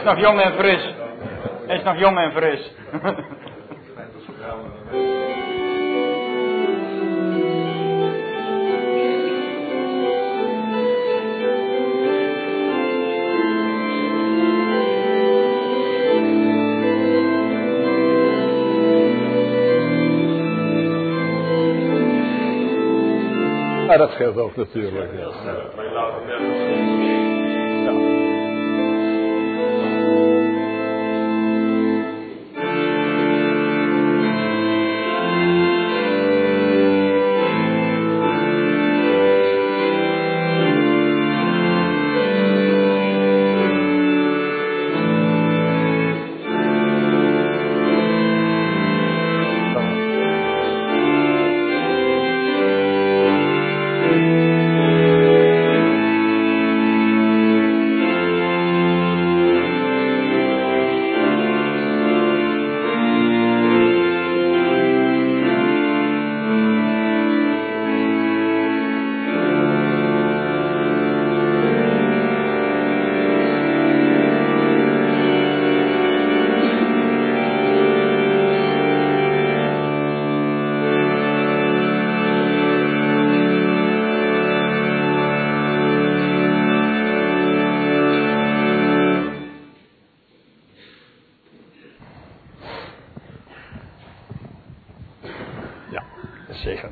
nog jong en fris. Hij is nog jong en fris. Maar dat scheelt ook natuurlijk. Ja. Zegen.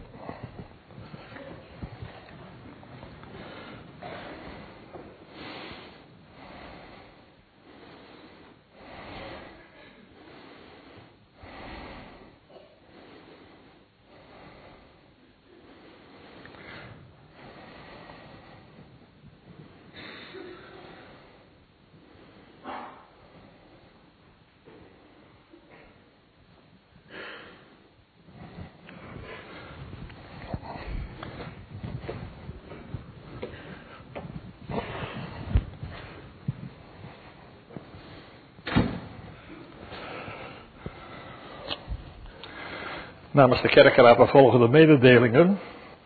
Namens de kerkenraad de volgende mededelingen.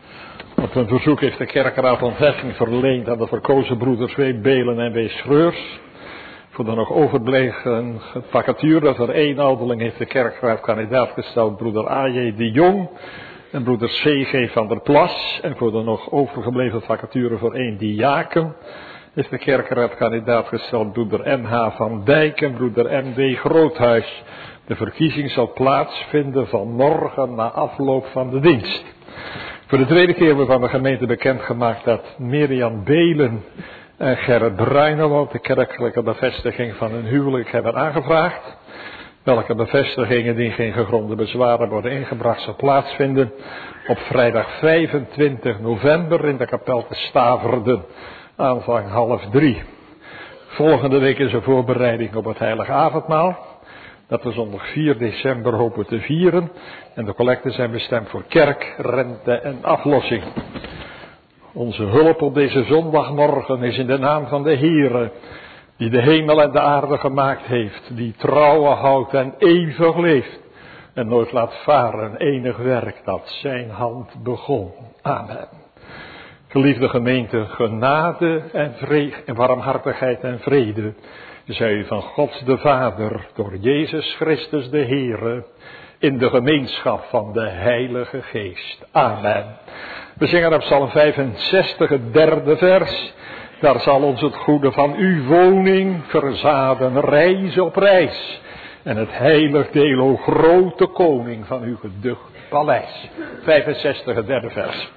Op een verzoek heeft de kerkenraad ontheffing verleend aan de verkozen broeders W. Belen en W. Schreurs. Voor de nog overbleven vacature voor 1 ouderling heeft de kerkenraad kandidaat gesteld broeder A.J. de Jong en broeder C.G. van der Plas. En voor de nog overgebleven vacature voor 1 diaken heeft de kerkenraad kandidaat gesteld broeder M.H. van Dijk en broeder M.D. Groothuis. De verkiezing zal plaatsvinden vanmorgen na afloop van de dienst. Voor de tweede keer wordt van de gemeente bekendgemaakt dat Mirjam Belen en Gerrit Bruinewald de kerkelijke bevestiging van hun huwelijk hebben aangevraagd. Welke bevestigingen die geen gegronde bezwaren worden ingebracht zal plaatsvinden op vrijdag 25 november in de kapel te Staverden, aanvang 2:30. Volgende week is er voorbereiding op het heilige avondmaal. Dat we zondag 4 december hopen te vieren. En de collecten zijn bestemd voor kerk, rente en aflossing. Onze hulp op deze zondagmorgen is in de naam van de Heere, die de hemel en de aarde gemaakt heeft, die trouwen houdt en eeuwig leeft en nooit laat varen enig werk dat zijn hand begon. Amen. Geliefde gemeente, genade en vrede en warmhartigheid en vrede zij u van God de Vader, door Jezus Christus de Heere, in de gemeenschap van de Heilige Geest. Amen. We zingen op Psalm 65, het 3e vers. Daar zal ons het goede van uw woning verzaden, reis op reis. En het heilig deel, o grote koning van uw geducht paleis. 65, het 3e vers.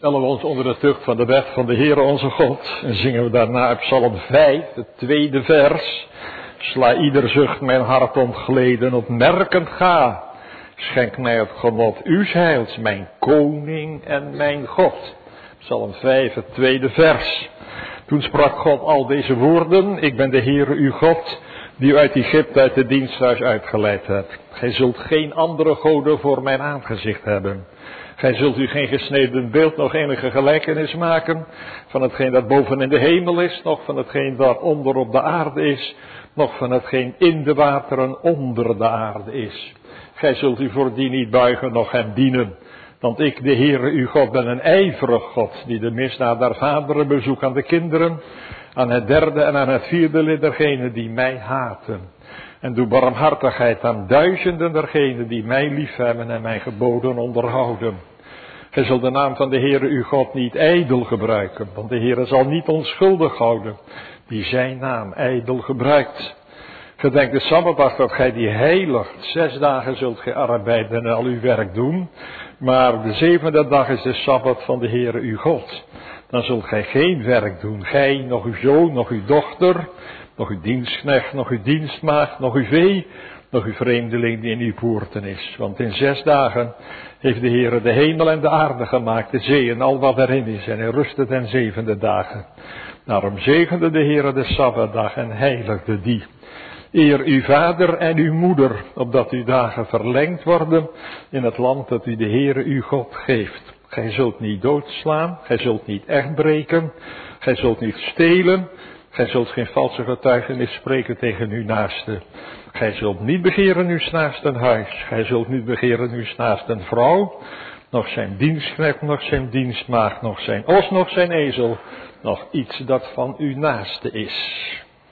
Stellen we ons onder de tucht van de wet van de Heere onze God en zingen we daarna uit Psalm 5, het tweede vers. Sla ieder zucht mijn hart ontgleden, opmerkend ga. Schenk mij het genot uws heils, mijn koning en mijn God. Psalm 5, het tweede vers. Toen sprak God al deze woorden, ik ben de Heere uw God, die u uit Egypte uit het diensthuis uitgeleid hebt. Gij zult geen andere goden voor mijn aangezicht hebben. Gij zult u geen gesneden beeld, nog enige gelijkenis maken van hetgeen dat boven in de hemel is, nog van hetgeen dat onder op de aarde is, nog van hetgeen in de wateren onder de aarde is. Gij zult u voor die niet buigen, noch hem dienen. Want ik, de Heere uw God, ben een ijverig God, die de misdaad der vaderen bezoekt aan de kinderen, aan het derde en aan het vierde lid dergenen die mij haten. En doe barmhartigheid aan duizenden dergenen die mij liefhebben en mijn geboden onderhouden. Gij zult de naam van de Heere uw God niet ijdel gebruiken, want de Heere zal niet onschuldig houden, die zijn naam ijdel gebruikt. Gedenk de Sabbatdag dat gij die heiligt. 6 dagen zult gij arbeiden en al uw werk doen, maar de 7e dag is de Sabbat van de Heere uw God. Dan zult gij geen werk doen, gij, nog uw zoon, nog uw dochter, nog uw dienstknecht, nog uw dienstmaagd, nog uw vee, nog uw vreemdeling die in uw poorten is. Want in 6 dagen heeft de Heere de hemel en de aarde gemaakt, de zee en al wat erin is, en hij rustte ten 7e dagen. Daarom zegende de Heere de Sabbatdag en heiligde die. Eer uw vader en uw moeder, opdat uw dagen verlengd worden in het land dat u de Heere uw God geeft. Gij zult niet doodslaan, gij zult niet echt breken, gij zult niet stelen, gij zult geen valse getuigenis spreken tegen uw naaste. Gij zult niet begeren uw naasten huis, gij zult niet begeren uw naasten vrouw, nog zijn dienstknecht, nog zijn dienstmaagd, nog zijn os, nog zijn ezel, nog iets dat van uw naaste is.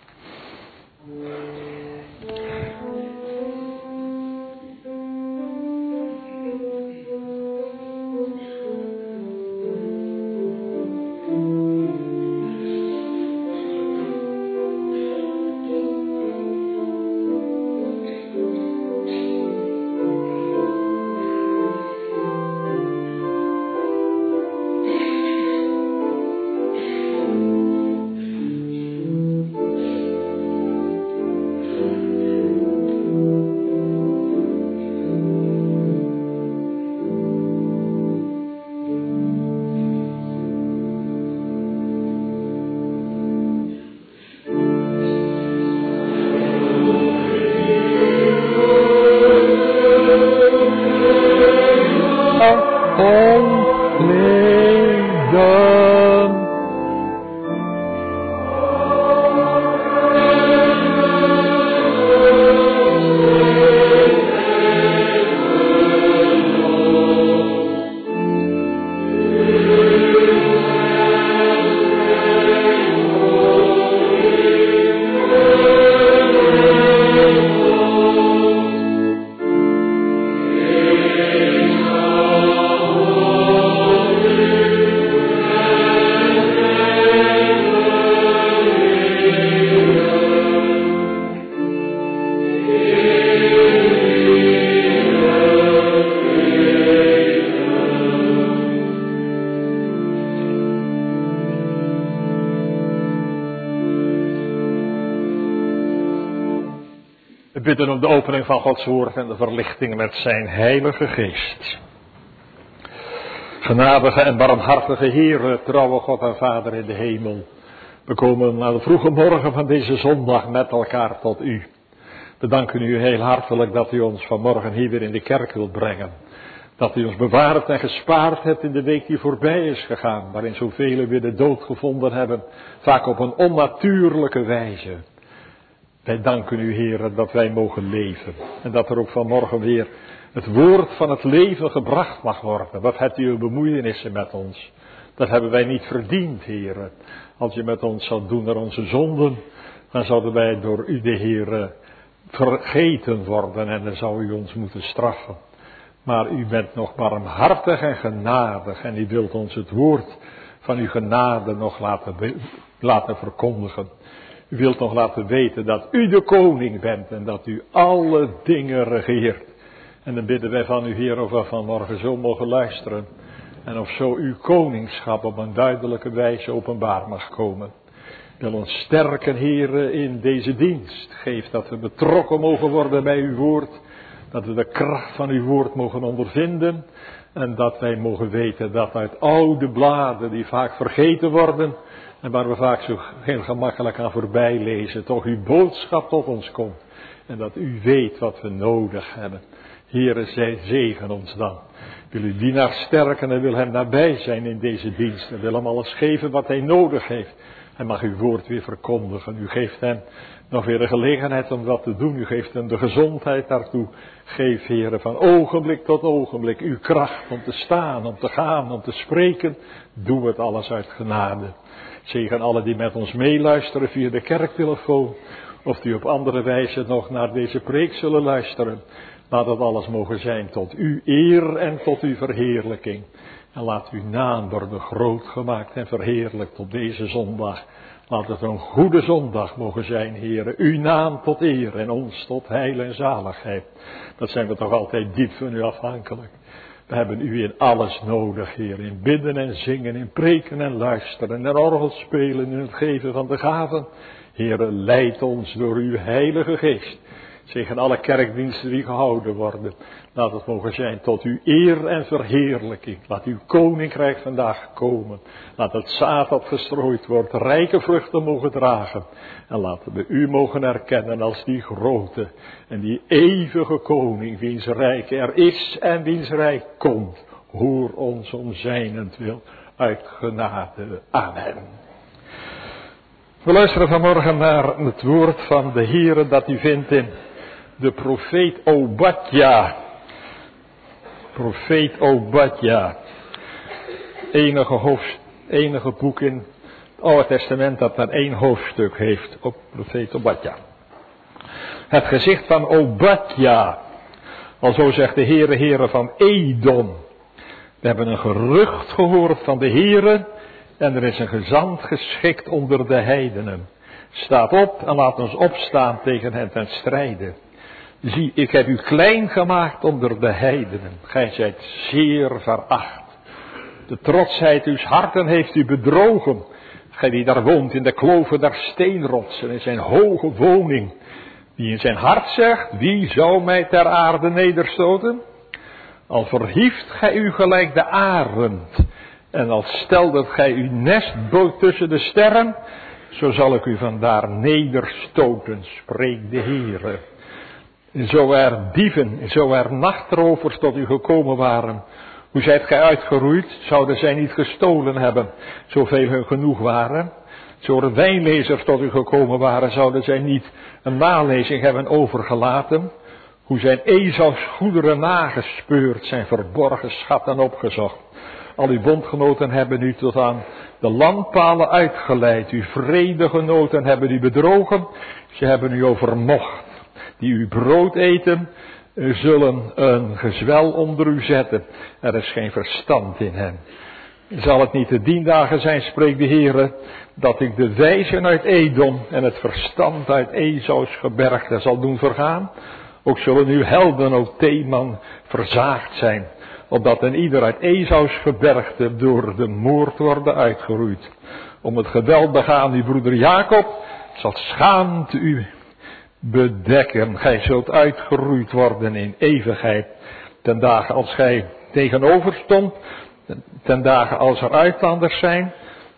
We bidden om de opening van Gods woord en de verlichting met zijn heilige geest. Genadige en barmhartige Heere, trouwe God en Vader in de hemel. We komen na de vroege morgen van deze zondag met elkaar tot u. We danken u heel hartelijk dat u ons vanmorgen hier weer in de kerk wilt brengen. Dat u ons bewaard en gespaard hebt in de week die voorbij is gegaan, waarin zoveel weer de dood gevonden hebben, vaak op een onnatuurlijke wijze. Wij danken u, Heer, dat wij mogen leven. En dat er ook vanmorgen weer het woord van het leven gebracht mag worden. Wat hebt u uw bemoeienissen met ons? Dat hebben wij niet verdiend, Heer. Als je met ons zou doen naar onze zonden, dan zouden wij door u, de Heer, vergeten worden en dan zou u ons moeten straffen. Maar u bent nog barmhartig en genadig en u wilt ons het woord van uw genade nog laten verkondigen. U wilt nog laten weten dat u de koning bent en dat u alle dingen regeert. En dan bidden wij van u, Heer, of we vanmorgen zo mogen luisteren En of zo uw koningschap op een duidelijke wijze openbaar mag komen. Wil ons sterken, Heere, in deze dienst. Geef dat we betrokken mogen worden bij uw woord. Dat we de kracht van uw woord mogen ondervinden. En dat wij mogen weten dat uit oude bladen die vaak vergeten worden. En waar we vaak zo heel gemakkelijk aan voorbij lezen. Toch uw boodschap tot ons komt. En dat u weet wat we nodig hebben. Heere, zij zegen ons dan. Wil u dienaar sterken en wil hem nabij zijn in deze dienst. En wil hem alles geven wat hij nodig heeft. Hij mag uw woord weer verkondigen. U geeft hem nog weer de gelegenheid om dat te doen. U geeft hem de gezondheid daartoe. Geef, Heere, van ogenblik tot ogenblik uw kracht om te staan, om te gaan, om te spreken. Doe het alles uit genade. Zegen alle die met ons meeluisteren via de kerktelefoon. Of die op andere wijze nog naar deze preek zullen luisteren. Laat het alles mogen zijn tot uw eer en tot uw verheerlijking. En laat uw naam worden groot gemaakt en verheerlijkt op deze zondag. Laat het een goede zondag mogen zijn, Heere. Uw naam tot eer en ons tot heil en zaligheid. Dat zijn we toch altijd diep van u afhankelijk. We hebben u in alles nodig, Heer. In bidden en zingen, in preken en luisteren, en orgel spelen, in het geven van de gaven. Heere, leid ons door uw heilige geest. Zegen alle kerkdiensten die gehouden worden. Laat het mogen zijn tot uw eer en verheerlijking. Laat uw koninkrijk vandaag komen. Laat het zaad dat gestrooid wordt rijke vruchten mogen dragen. En laten we u mogen erkennen als die grote en die eeuwige koning, wiens rijk er is en wiens rijk komt. Hoor ons om zijnentwil uit genade. Amen. We luisteren vanmorgen naar het woord van de Heere dat u vindt in de profeet Obadja. Profeet Obadja. Enige boek in het Oude Testament dat maar 1 hoofdstuk heeft op profeet Obadja. Het gezicht van Obadja. Alzo zegt de Heere van Edom. We hebben een gerucht gehoord van de Heere. En er is een gezant geschikt onder de heidenen. Staat op en laat ons opstaan tegen hen ten strijde. Zie, ik heb u klein gemaakt onder de heidenen. Gij zijt zeer veracht. De trotsheid uws harten heeft u bedrogen. Gij die daar woont in de kloven der steenrotsen, in zijn hoge woning. Die in zijn hart zegt, wie zou mij ter aarde nederstoten? Al verhieft gij u gelijk de arend. En als steldet gij uw nest tussen de sterren, zo zal ik u vandaar nederstoten, spreekt de Heere. Zo er dieven, zo er nachtrovers tot u gekomen waren, hoe zijt gij uitgeroeid, zouden zij niet gestolen hebben, zoveel hun genoeg waren. Zo er wijnlezers tot u gekomen waren, zouden zij niet een nalezing hebben overgelaten. Hoe zijn Esaus goederen nagespeurd, zijn verborgen schatten opgezocht. Al uw bondgenoten hebben u tot aan de landpalen uitgeleid. Uw vredegenoten hebben u bedrogen. Ze hebben u overmocht. Die uw brood eten, zullen een gezwel onder u zetten. Er is geen verstand in hen. Zal het niet de diendagen zijn, spreekt de Heere, dat ik de wijzen uit Edom en het verstand uit Esaus gebergte zal doen vergaan? Ook zullen uw helden, o Teman, verzaagd zijn. Opdat een ieder uit Esaus gebergte door de moord worden uitgeroeid. Om het geweld begaan uw broeder Jacob zal schaamte u bedekken. Gij zult uitgeroeid worden in eeuwigheid. Ten dagen als gij tegenover stond. Ten dagen als er uitlanders zijn.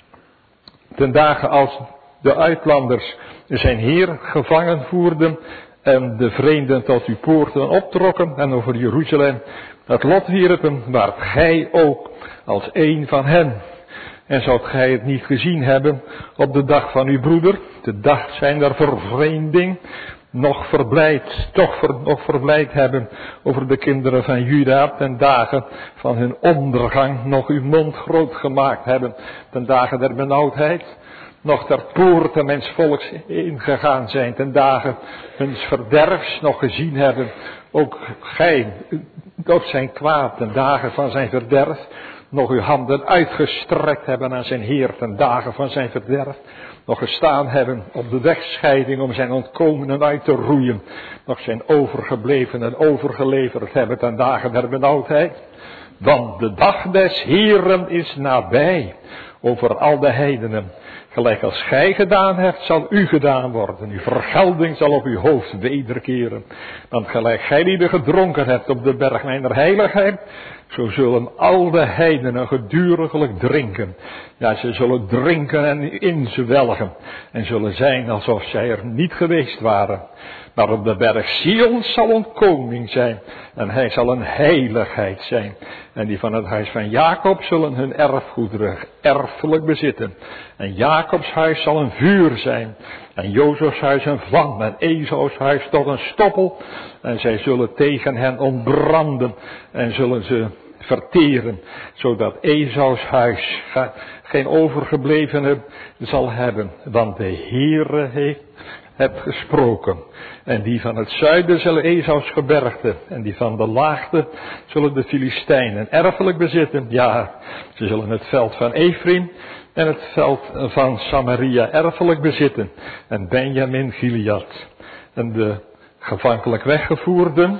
Ten dagen als de uitlanders zijn Heer gevangen voerden. En de vreemden tot uw poorten optrokken. En over Jeruzalem het lot wierpen, waart gij ook als een van hen. En zoudt gij het niet gezien hebben op de dag van uw broeder, de dag zijn der vervreemding, nog verblijd hebben over de kinderen van Juda, ten dagen van hun ondergang, nog uw mond groot gemaakt hebben, ten dagen der benauwdheid, nog ter poorten mens volks ingegaan zijn, ten dagen huns verderfs nog gezien hebben, ook gij, ook zijn kwaad, ten dagen van zijn verderf, nog uw handen uitgestrekt hebben aan zijn Heer, ten dagen van zijn verderf, nog gestaan hebben op de wegscheiding om zijn ontkomenen uit te roeien, nog zijn overgeblevenen overgeleverd hebben ten dagen der benauwdheid, Want de dag des Heeren is nabij over al de heidenen. Gelijk als gij gedaan hebt, zal u gedaan worden. Uw vergelding zal op uw hoofd wederkeren. Want gelijk gij die gedronken hebt op de berg mijner heiligheid, zo zullen al de heidenen geduriglijk drinken. Ja, ze zullen drinken en inzwelgen. En zullen zijn alsof zij er niet geweest waren. Maar op de berg Sion zal een koning zijn. En hij zal een heiligheid zijn. En die van het huis van Jacob zullen hun erfgoederen erfelijk bezitten. En Jacobs huis zal een vuur zijn. En Jozefs huis een vlam. En Esaus huis tot een stoppel. En zij zullen tegen hen ontbranden. En zullen ze verteren. Zodat Esaus huis geen overgeblevene zal hebben. Want de Heere heeft heb gesproken. En die van het zuiden zullen Esaus gebergte. En die van de laagte zullen de Filistijnen erfelijk bezitten. Ja, ze zullen het veld van Ephraim en het veld van Samaria erfelijk bezitten. En Benjamin Gilead. En de gevankelijk weggevoerden,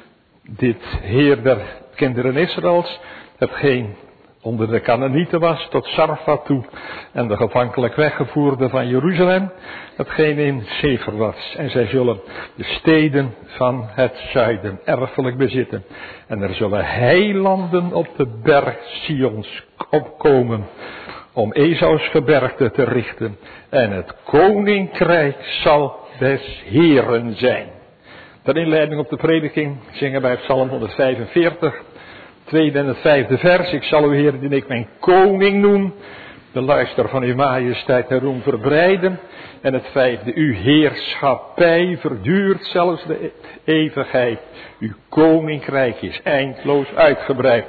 dit heer der kinderen Israëls, hetgeen onder de Kanaanieten was, tot Sarfat toe, en de gevankelijk weggevoerde van Jeruzalem, hetgeen in Sefer was. En zij zullen de steden van het zuiden erfelijk bezitten. En er zullen heilanden op de berg Sions opkomen, om Esaus gebergte te richten. En het koninkrijk zal des Heeren zijn. Ter inleiding op de prediking zingen wij Psalm 145, tweede en het vijfde vers. Ik zal u, Heer, die ik mijn koning noem, de luister van uw majesteit en roem verbreiden. En het vijfde, uw heerschappij verduurt zelfs de eeuwigheid. Uw koninkrijk is eindloos uitgebreid.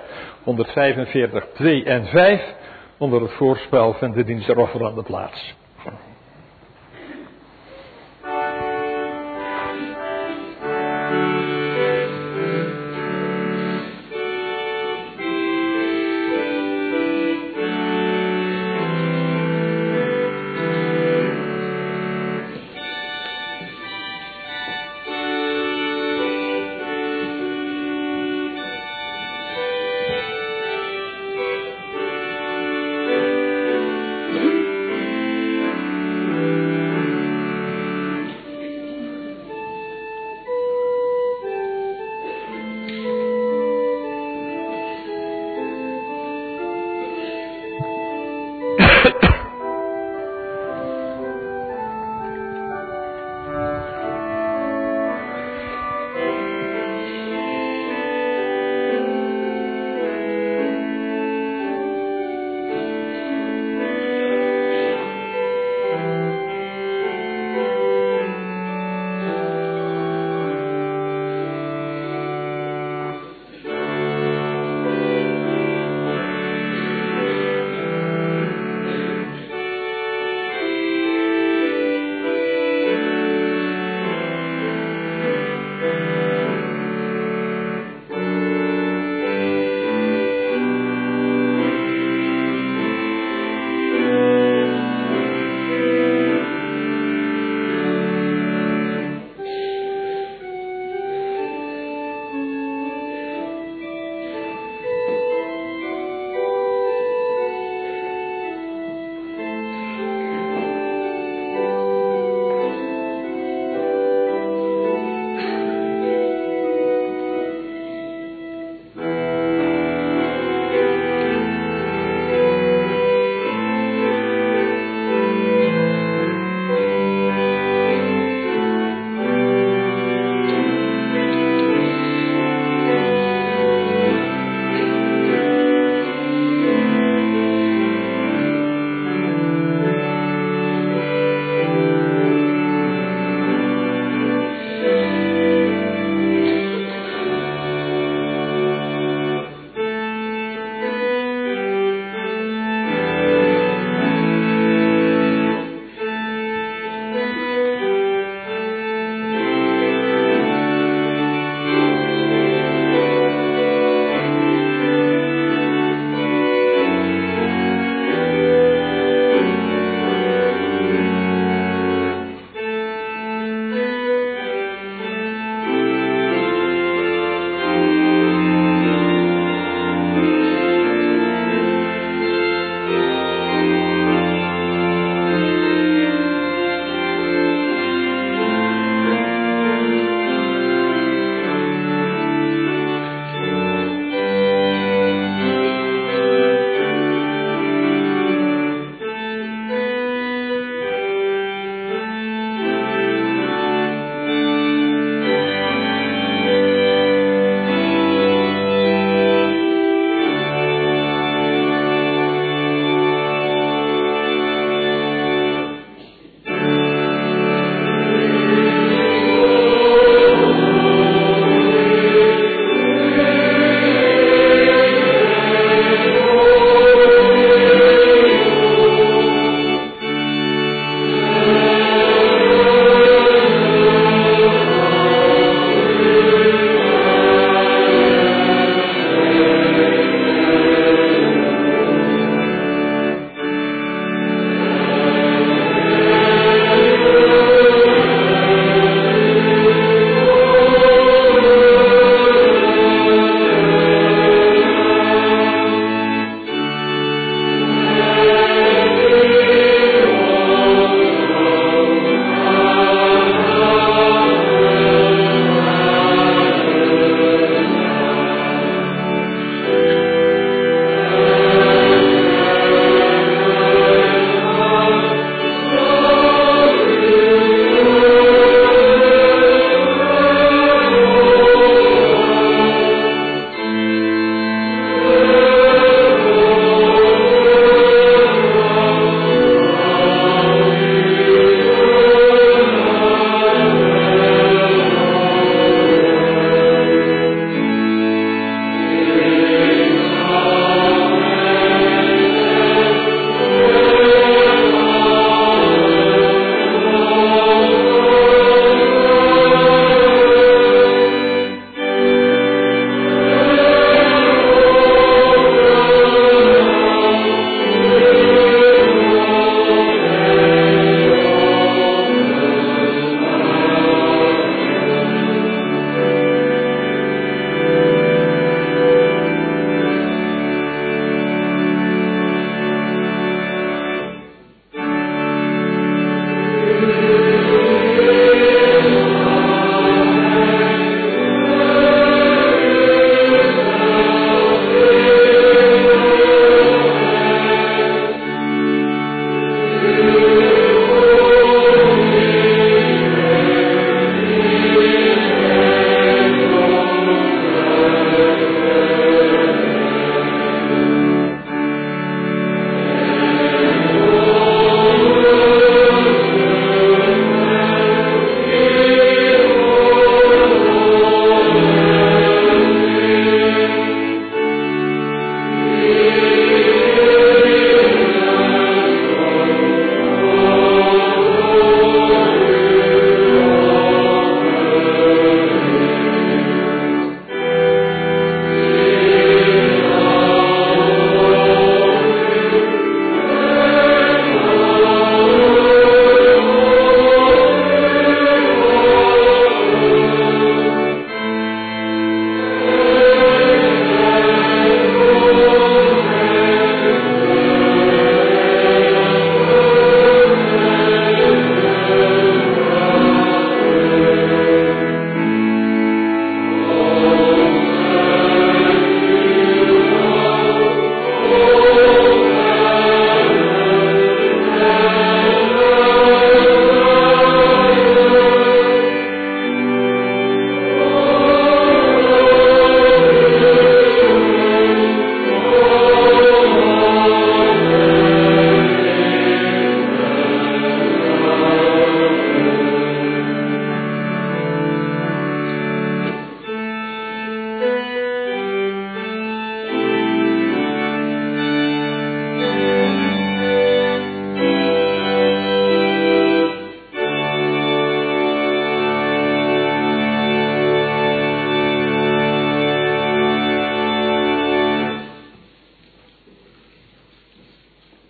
145, 2 en 5, onder het voorspel van de dienst der offer aan de plaats.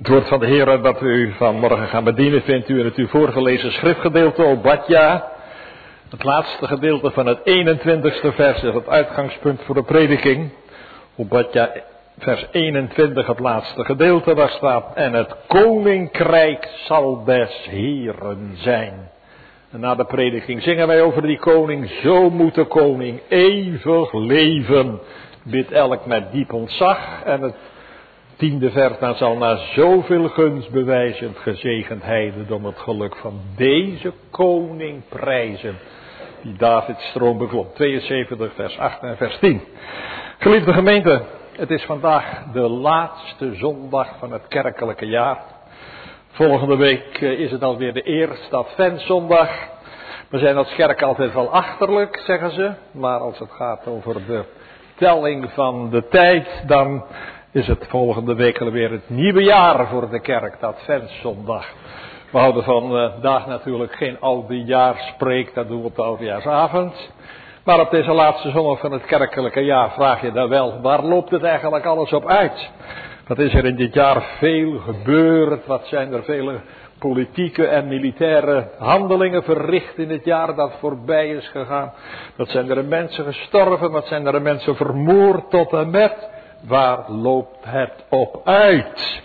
Het woord van de Heer dat u vanmorgen gaat bedienen vindt u in het u voorgelezen schriftgedeelte Obadja. Het laatste gedeelte van het 21ste vers is het uitgangspunt voor de prediking. Obadja vers 21, het laatste gedeelte, daar staat: en het koninkrijk zal des Heeren zijn. En na de prediking zingen wij over die koning. Zo moet de koning eeuwig leven, bidt elk met diep ontzag. En het 10e vers, dan zal na zoveel gunst bewijzend gezegend heidendom het geluk van deze koning prijzen, die David stroom beklomt. 72 vers 8 en vers 10. Geliefde gemeente, het is vandaag de laatste zondag van het kerkelijke jaar. Volgende week is het alweer de eerste adventszondag. We zijn als kerk altijd wel achterlijk, zeggen ze. Maar als het gaat over de telling van de tijd, dan is het volgende week alweer het nieuwe jaar voor de kerk, de adventszondag. We houden vandaag natuurlijk geen oudejaarspreek, dat doen we op de oudejaarsavond. Maar op deze laatste zondag van het kerkelijke jaar vraag je dan wel, waar loopt het eigenlijk alles op uit? Wat is er in dit jaar veel gebeurd? Wat zijn er vele politieke en militaire handelingen verricht in het jaar dat voorbij is gegaan? Wat zijn er mensen gestorven? Wat zijn er mensen vermoord tot en met? Waar loopt het op uit?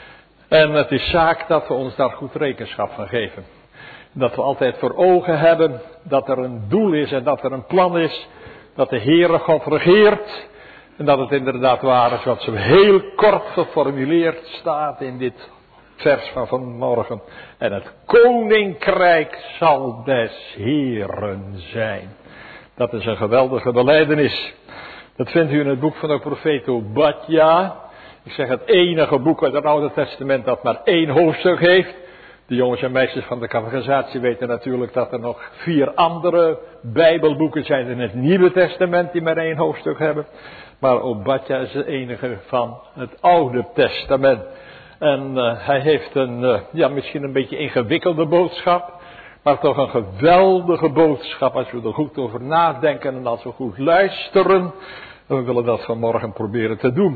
En het is zaak dat we ons daar goed rekenschap van geven. Dat we altijd voor ogen hebben dat er een doel is en dat er een plan is. Dat de Heere God regeert. En dat het inderdaad waar is wat zo heel kort geformuleerd staat in dit vers van vanmorgen. En het koninkrijk zal des Heeren zijn. Dat is een geweldige belijdenis. Dat vindt u in het boek van de profeet Obadja. Ik zeg het enige boek uit het Oude Testament dat maar 1 hoofdstuk heeft. De jongens en meisjes van de catechisatie weten natuurlijk dat er nog 4 andere Bijbelboeken zijn in het Nieuwe Testament die maar 1 hoofdstuk hebben. Maar Obadja is de enige van het Oude Testament. En hij heeft misschien een beetje ingewikkelde boodschap. Maar toch een geweldige boodschap als we er goed over nadenken en als we goed luisteren. En we willen dat vanmorgen proberen te doen.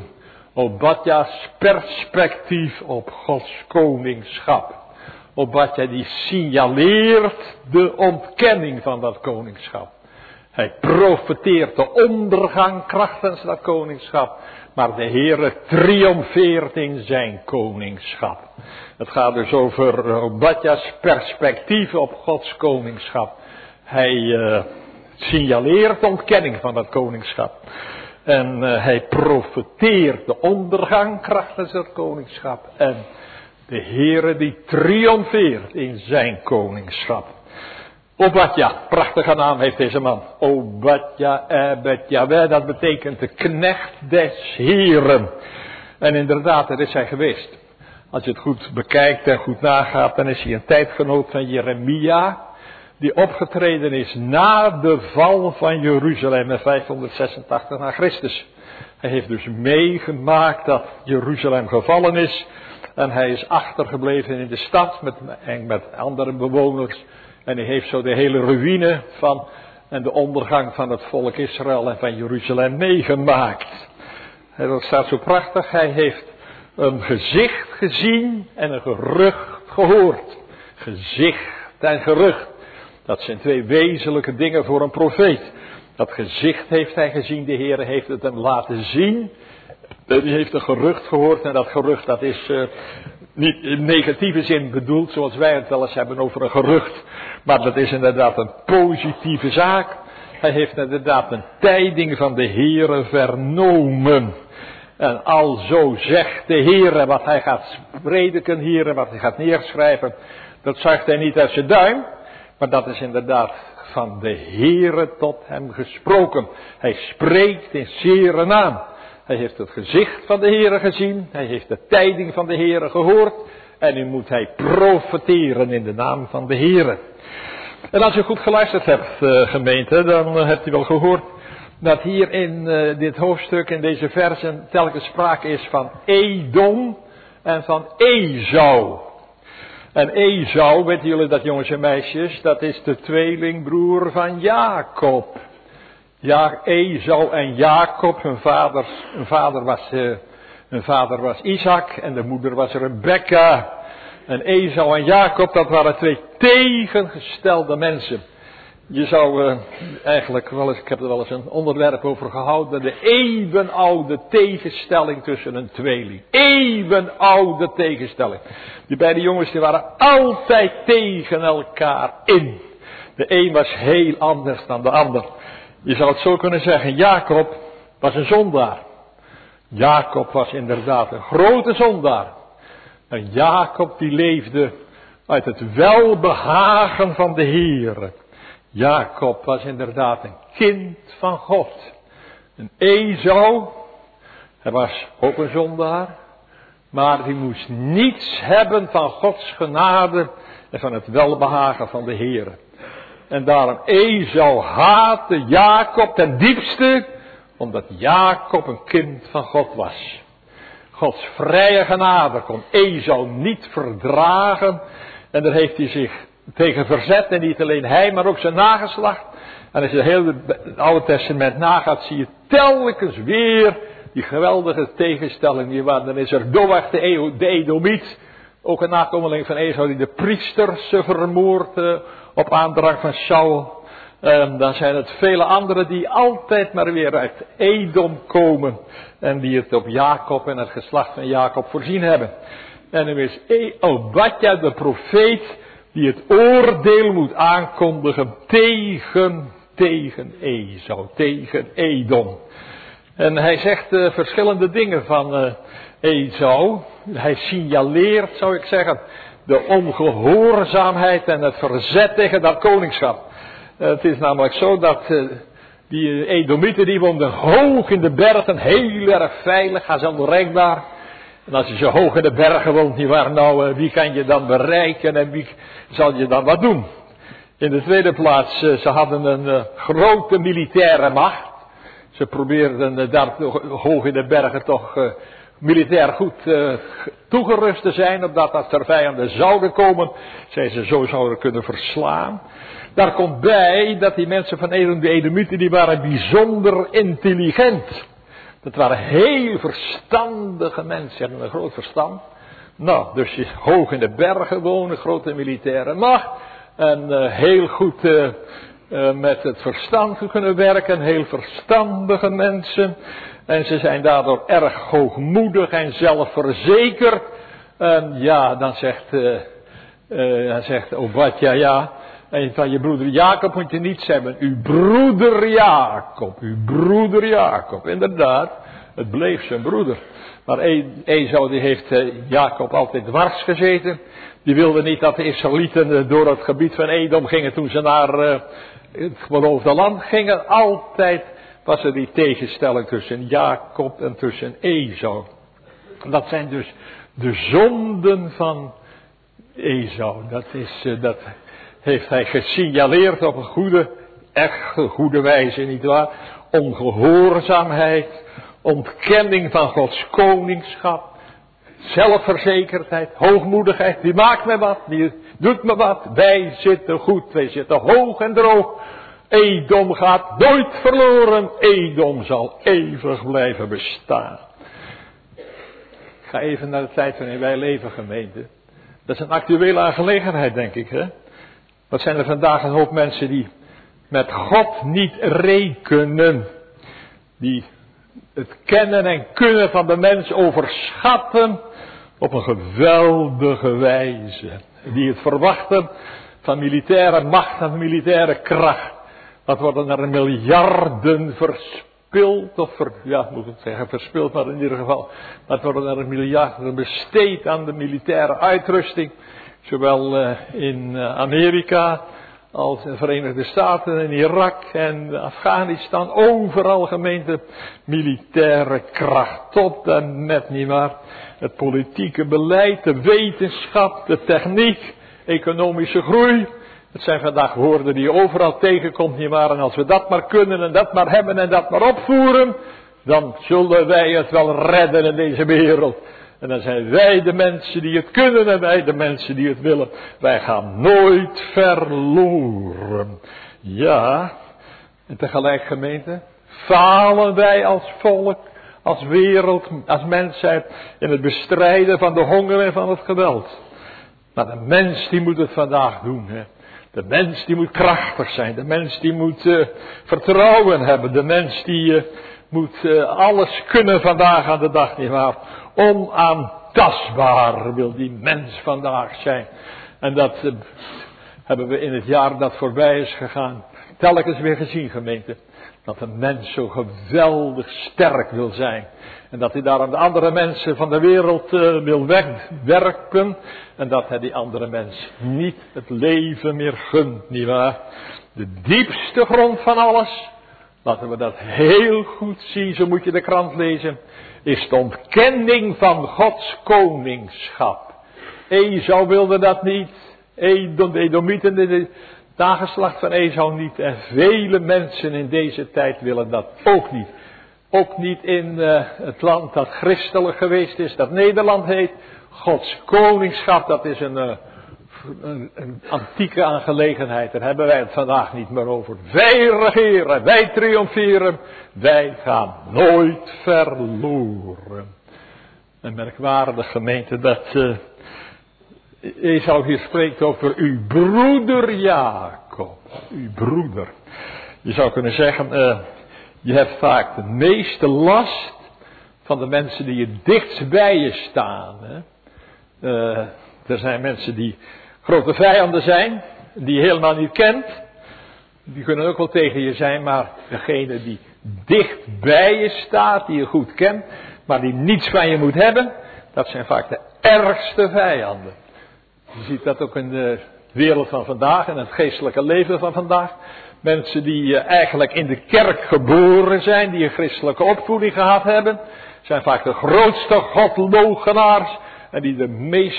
Obadja's perspectief op Gods koningschap. Obadja die signaleert de ontkenning van dat koningschap. Hij profeteert de ondergang krachtens dat koningschap. Maar de Heere triomfeert in zijn koningschap. Het gaat dus over Obadja's perspectief op Gods koningschap. Hij signaleert de ontkenning van dat koningschap. En hij profeteert de ondergang krachtens het koningschap. En de Heere die triomfeert in zijn koningschap. Obadja, prachtige naam heeft deze man. Obadja Ebed Yahweh, dat betekent de knecht des Heeren. En inderdaad, dat is hij geweest. Als je het goed bekijkt en goed nagaat, dan is hij een tijdgenoot van Jeremia, die opgetreden is na de val van Jeruzalem in 586 na Christus. Hij heeft dus meegemaakt dat Jeruzalem gevallen is. En hij is achtergebleven in de stad met andere bewoners. En hij heeft zo de hele ruïne van en de ondergang van het volk Israël en van Jeruzalem meegemaakt. En dat staat zo prachtig. Hij heeft een gezicht gezien en een gerucht gehoord. Gezicht en gerucht. Dat zijn 2 wezenlijke dingen voor een profeet. Dat gezicht heeft hij gezien, de Heer heeft het hem laten zien. Hij heeft een gerucht gehoord en dat gerucht dat is niet in negatieve zin bedoeld zoals wij het wel eens hebben over een gerucht. Maar dat is inderdaad een positieve zaak. Hij heeft inderdaad een tijding van de Heere vernomen. En alzo zegt de Heere wat hij gaat prediken hier en wat hij gaat neerschrijven. Dat zegt hij niet uit zijn duim. Maar dat is inderdaad van de Heere tot hem gesproken. Hij spreekt in zere naam. Hij heeft het gezicht van de Heere gezien. Hij heeft de tijding van de Heere gehoord. En nu moet hij profeteren in de naam van de Heere. En als u goed geluisterd hebt, gemeente, dan hebt u wel gehoord dat hier in dit hoofdstuk, in deze versen, telkens sprake is van Edom en van Esau. En Esau, weten jullie dat, jongens en meisjes, dat is de tweelingbroer van Jacob. Ja, Esau en Jacob, hun vader was Hun vader was Isaac en de moeder was Rebekka. En Esau en Jacob, dat waren twee tegengestelde mensen. Je zou eigenlijk wel eens, ik heb er wel eens een onderwerp over gehouden, de eeuwenoude tegenstelling tussen een tweeling. Eeuwenoude tegenstelling. Die beide jongens die waren altijd tegen elkaar in. De een was heel anders dan de ander. Je zou het zo kunnen zeggen, Jacob was een zondaar. Jacob was inderdaad een grote zondaar. En Jacob die leefde uit het welbehagen van de Heere. Jacob was inderdaad een kind van God. En Esau, hij was ook een zondaar. Maar die moest niets hebben van Gods genade en van het welbehagen van de Heere. En daarom Esau haatte Jacob ten diepste, omdat Jacob een kind van God was. Gods vrije genade kon Esau niet verdragen. En daar heeft hij zich tegen verzet. En niet alleen hij, maar ook zijn nageslacht. En als je het Oude Testament nagaat, zie je telkens weer die geweldige tegenstelling. Die waren, dan is er Doeg de Edomiet, ook een nakomeling van Esau, die de priesters vermoordde op aandrang van Saul. Dan zijn het vele anderen die altijd maar weer uit Edom komen. En die het op Jacob en het geslacht van Jacob voorzien hebben. En nu is Obadja de profeet die het oordeel moet aankondigen tegen Esau, tegen Edom. En hij zegt verschillende dingen van Esau. Hij signaleert, zou ik zeggen, de ongehoorzaamheid en het verzet tegen dat koningschap. Het is namelijk zo dat die Edomieten die woonden hoog in de bergen, heel erg veilig, gaan ze onbereikbaar. En als je zo hoog in de bergen woont, wie kan je dan bereiken en wie zal je dan wat doen? In de tweede plaats, ze hadden een grote militaire macht. Ze probeerden daar hoog in de bergen toch militair goed toegerust te zijn, opdat als er vijanden zouden komen, zij ze zo zouden kunnen verslaan. Daar komt bij dat die mensen van Edom, de Edomieten, die waren bijzonder intelligent. Dat waren heel verstandige mensen, ze hadden een groot verstand. Nou, dus je hoog in de bergen wonen, grote militaire macht. En heel goed met het verstand kunnen werken, heel verstandige mensen. En ze zijn daardoor erg hoogmoedig en zelfverzekerd. En ja, dan zegt Obadja, ja, en van je broeder Jacob moet je niets hebben. Uw broeder Jacob. Inderdaad, het bleef zijn broeder. Maar Esau die heeft Jacob altijd dwars gezeten. Die wilde niet dat de Israëlieten door het gebied van Edom gingen toen ze naar het beloofde land gingen. Altijd was er die tegenstelling tussen Jacob en tussen Esau. Dat zijn dus de zonden van Esau. Dat heeft hij gesignaleerd op een goede wijze, nietwaar? Ongehoorzaamheid, ontkenning van Gods koningschap, zelfverzekerdheid, hoogmoedigheid. Die maakt me wat, die doet me wat. Wij zitten goed, wij zitten hoog en droog. Edom gaat nooit verloren. Edom zal eeuwig blijven bestaan. Ik ga even naar de tijd waarin wij leven, gemeente. Dat is een actuele aangelegenheid, denk ik, hè. Wat zijn er vandaag een hoop mensen die met God niet rekenen. Die het kennen en kunnen van de mens overschatten op een geweldige wijze. Die het verwachten van militaire macht en militaire kracht. Dat worden er miljarden verspild, moet ik zeggen verspild, maar in ieder geval, dat worden er miljarden besteed aan de militaire uitrusting. Zowel in Amerika als in de Verenigde Staten en Irak en Afghanistan. Overal gemeente militaire kracht tot en met nietwaar. Het politieke beleid, de wetenschap, de techniek, economische groei. Het zijn vandaag woorden die je overal tegenkomt, nietwaar. En als we dat maar kunnen en dat maar hebben en dat maar opvoeren, dan zullen wij het wel redden in deze wereld. En dan zijn wij de mensen die het kunnen en wij de mensen die het willen. Wij gaan nooit verloren. Ja, en tegelijk gemeente, falen wij als volk als wereld, als mensheid, in het bestrijden van de honger en van het geweld. Maar de mens die moet het vandaag doen. Hè. De mens die moet krachtig zijn. De mens die moet vertrouwen hebben. De mens die moet alles kunnen vandaag aan de dag, nietwaar? Onaantastbaar wil die mens vandaag zijn. En dat hebben we in het jaar dat voorbij is gegaan telkens weer gezien, gemeente. Dat een mens zo geweldig sterk wil zijn. En dat hij daarom de andere mensen van de wereld wil wegwerpen. En dat hij die andere mens niet het leven meer gunt, nietwaar? De diepste grond van alles, laten we dat heel goed zien, zo moet je de krant lezen, is de ontkenning van Gods koningschap. Esau wilde dat niet. De Edomieten, de nageslacht van Esau niet. En vele mensen in deze tijd willen dat ook niet. Ook niet in het land dat christelijk geweest is, dat Nederland heet. Gods koningschap, dat is een antieke aangelegenheid. Daar hebben wij het vandaag niet meer over. Wij regeren, wij triomferen, wij gaan nooit verloren. Een merkwaardige gemeente dat Esau hier spreekt over uw broeder Jacob. Uw broeder. Je zou kunnen zeggen, je hebt vaak de meeste last van de mensen die het dichtst bij je staan. Hè? Er zijn mensen die grote vijanden zijn, die je helemaal niet kent. Die kunnen ook wel tegen je zijn, maar degene die dicht bij je staat, die je goed kent, maar die niets van je moet hebben, dat zijn vaak de ergste vijanden. Je ziet dat ook in de wereld van vandaag, in het geestelijke leven van vandaag. Mensen die eigenlijk in de kerk geboren zijn, die een christelijke opvoeding gehad hebben, zijn vaak de grootste godloochenaars en die de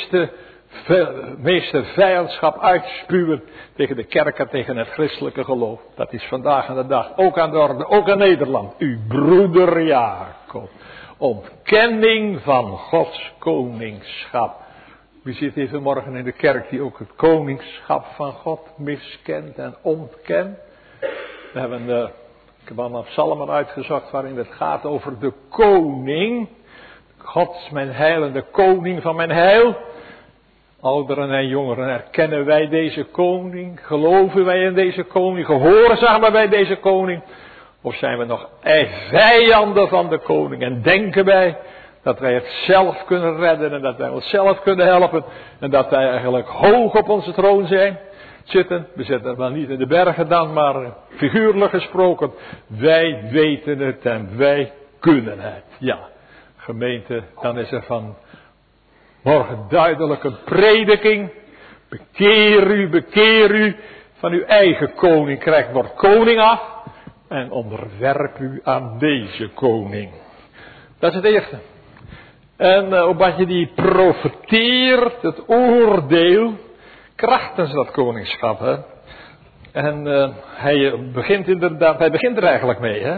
meeste vijandschap uitspuwen tegen de kerk en tegen het christelijke geloof. Dat is vandaag aan de dag ook aan de orde, ook in Nederland. Uw broeder Jacob. Ontkenning van Gods koningschap. Wie zit hier vanmorgen in de kerk die ook het koningschap van God miskent en ontkent? We hebben ik heb allemaal psalmen uitgezocht waarin het gaat over de koning. God is mijn heil en de koning van mijn heil. Ouderen en jongeren, erkennen wij deze koning? Geloven wij in deze koning? Gehoorzamen wij deze koning? Of zijn we nog vijanden van de koning? En denken wij dat wij het zelf kunnen redden en dat wij onszelf kunnen helpen. En dat wij eigenlijk hoog op onze troon zitten. We zitten wel niet in de bergen dan, maar figuurlijk gesproken. Wij weten het en wij kunnen het. Ja, gemeente, dan is er van morgen duidelijk een prediking. Bekeer u van uw eigen koninkrijk. Word koning af en onderwerp u aan deze koning. Dat is het eerste. En opdat je die profeteert, het oordeel, krachtens dat koningschap. Hè? En hij begint er eigenlijk mee. Hè?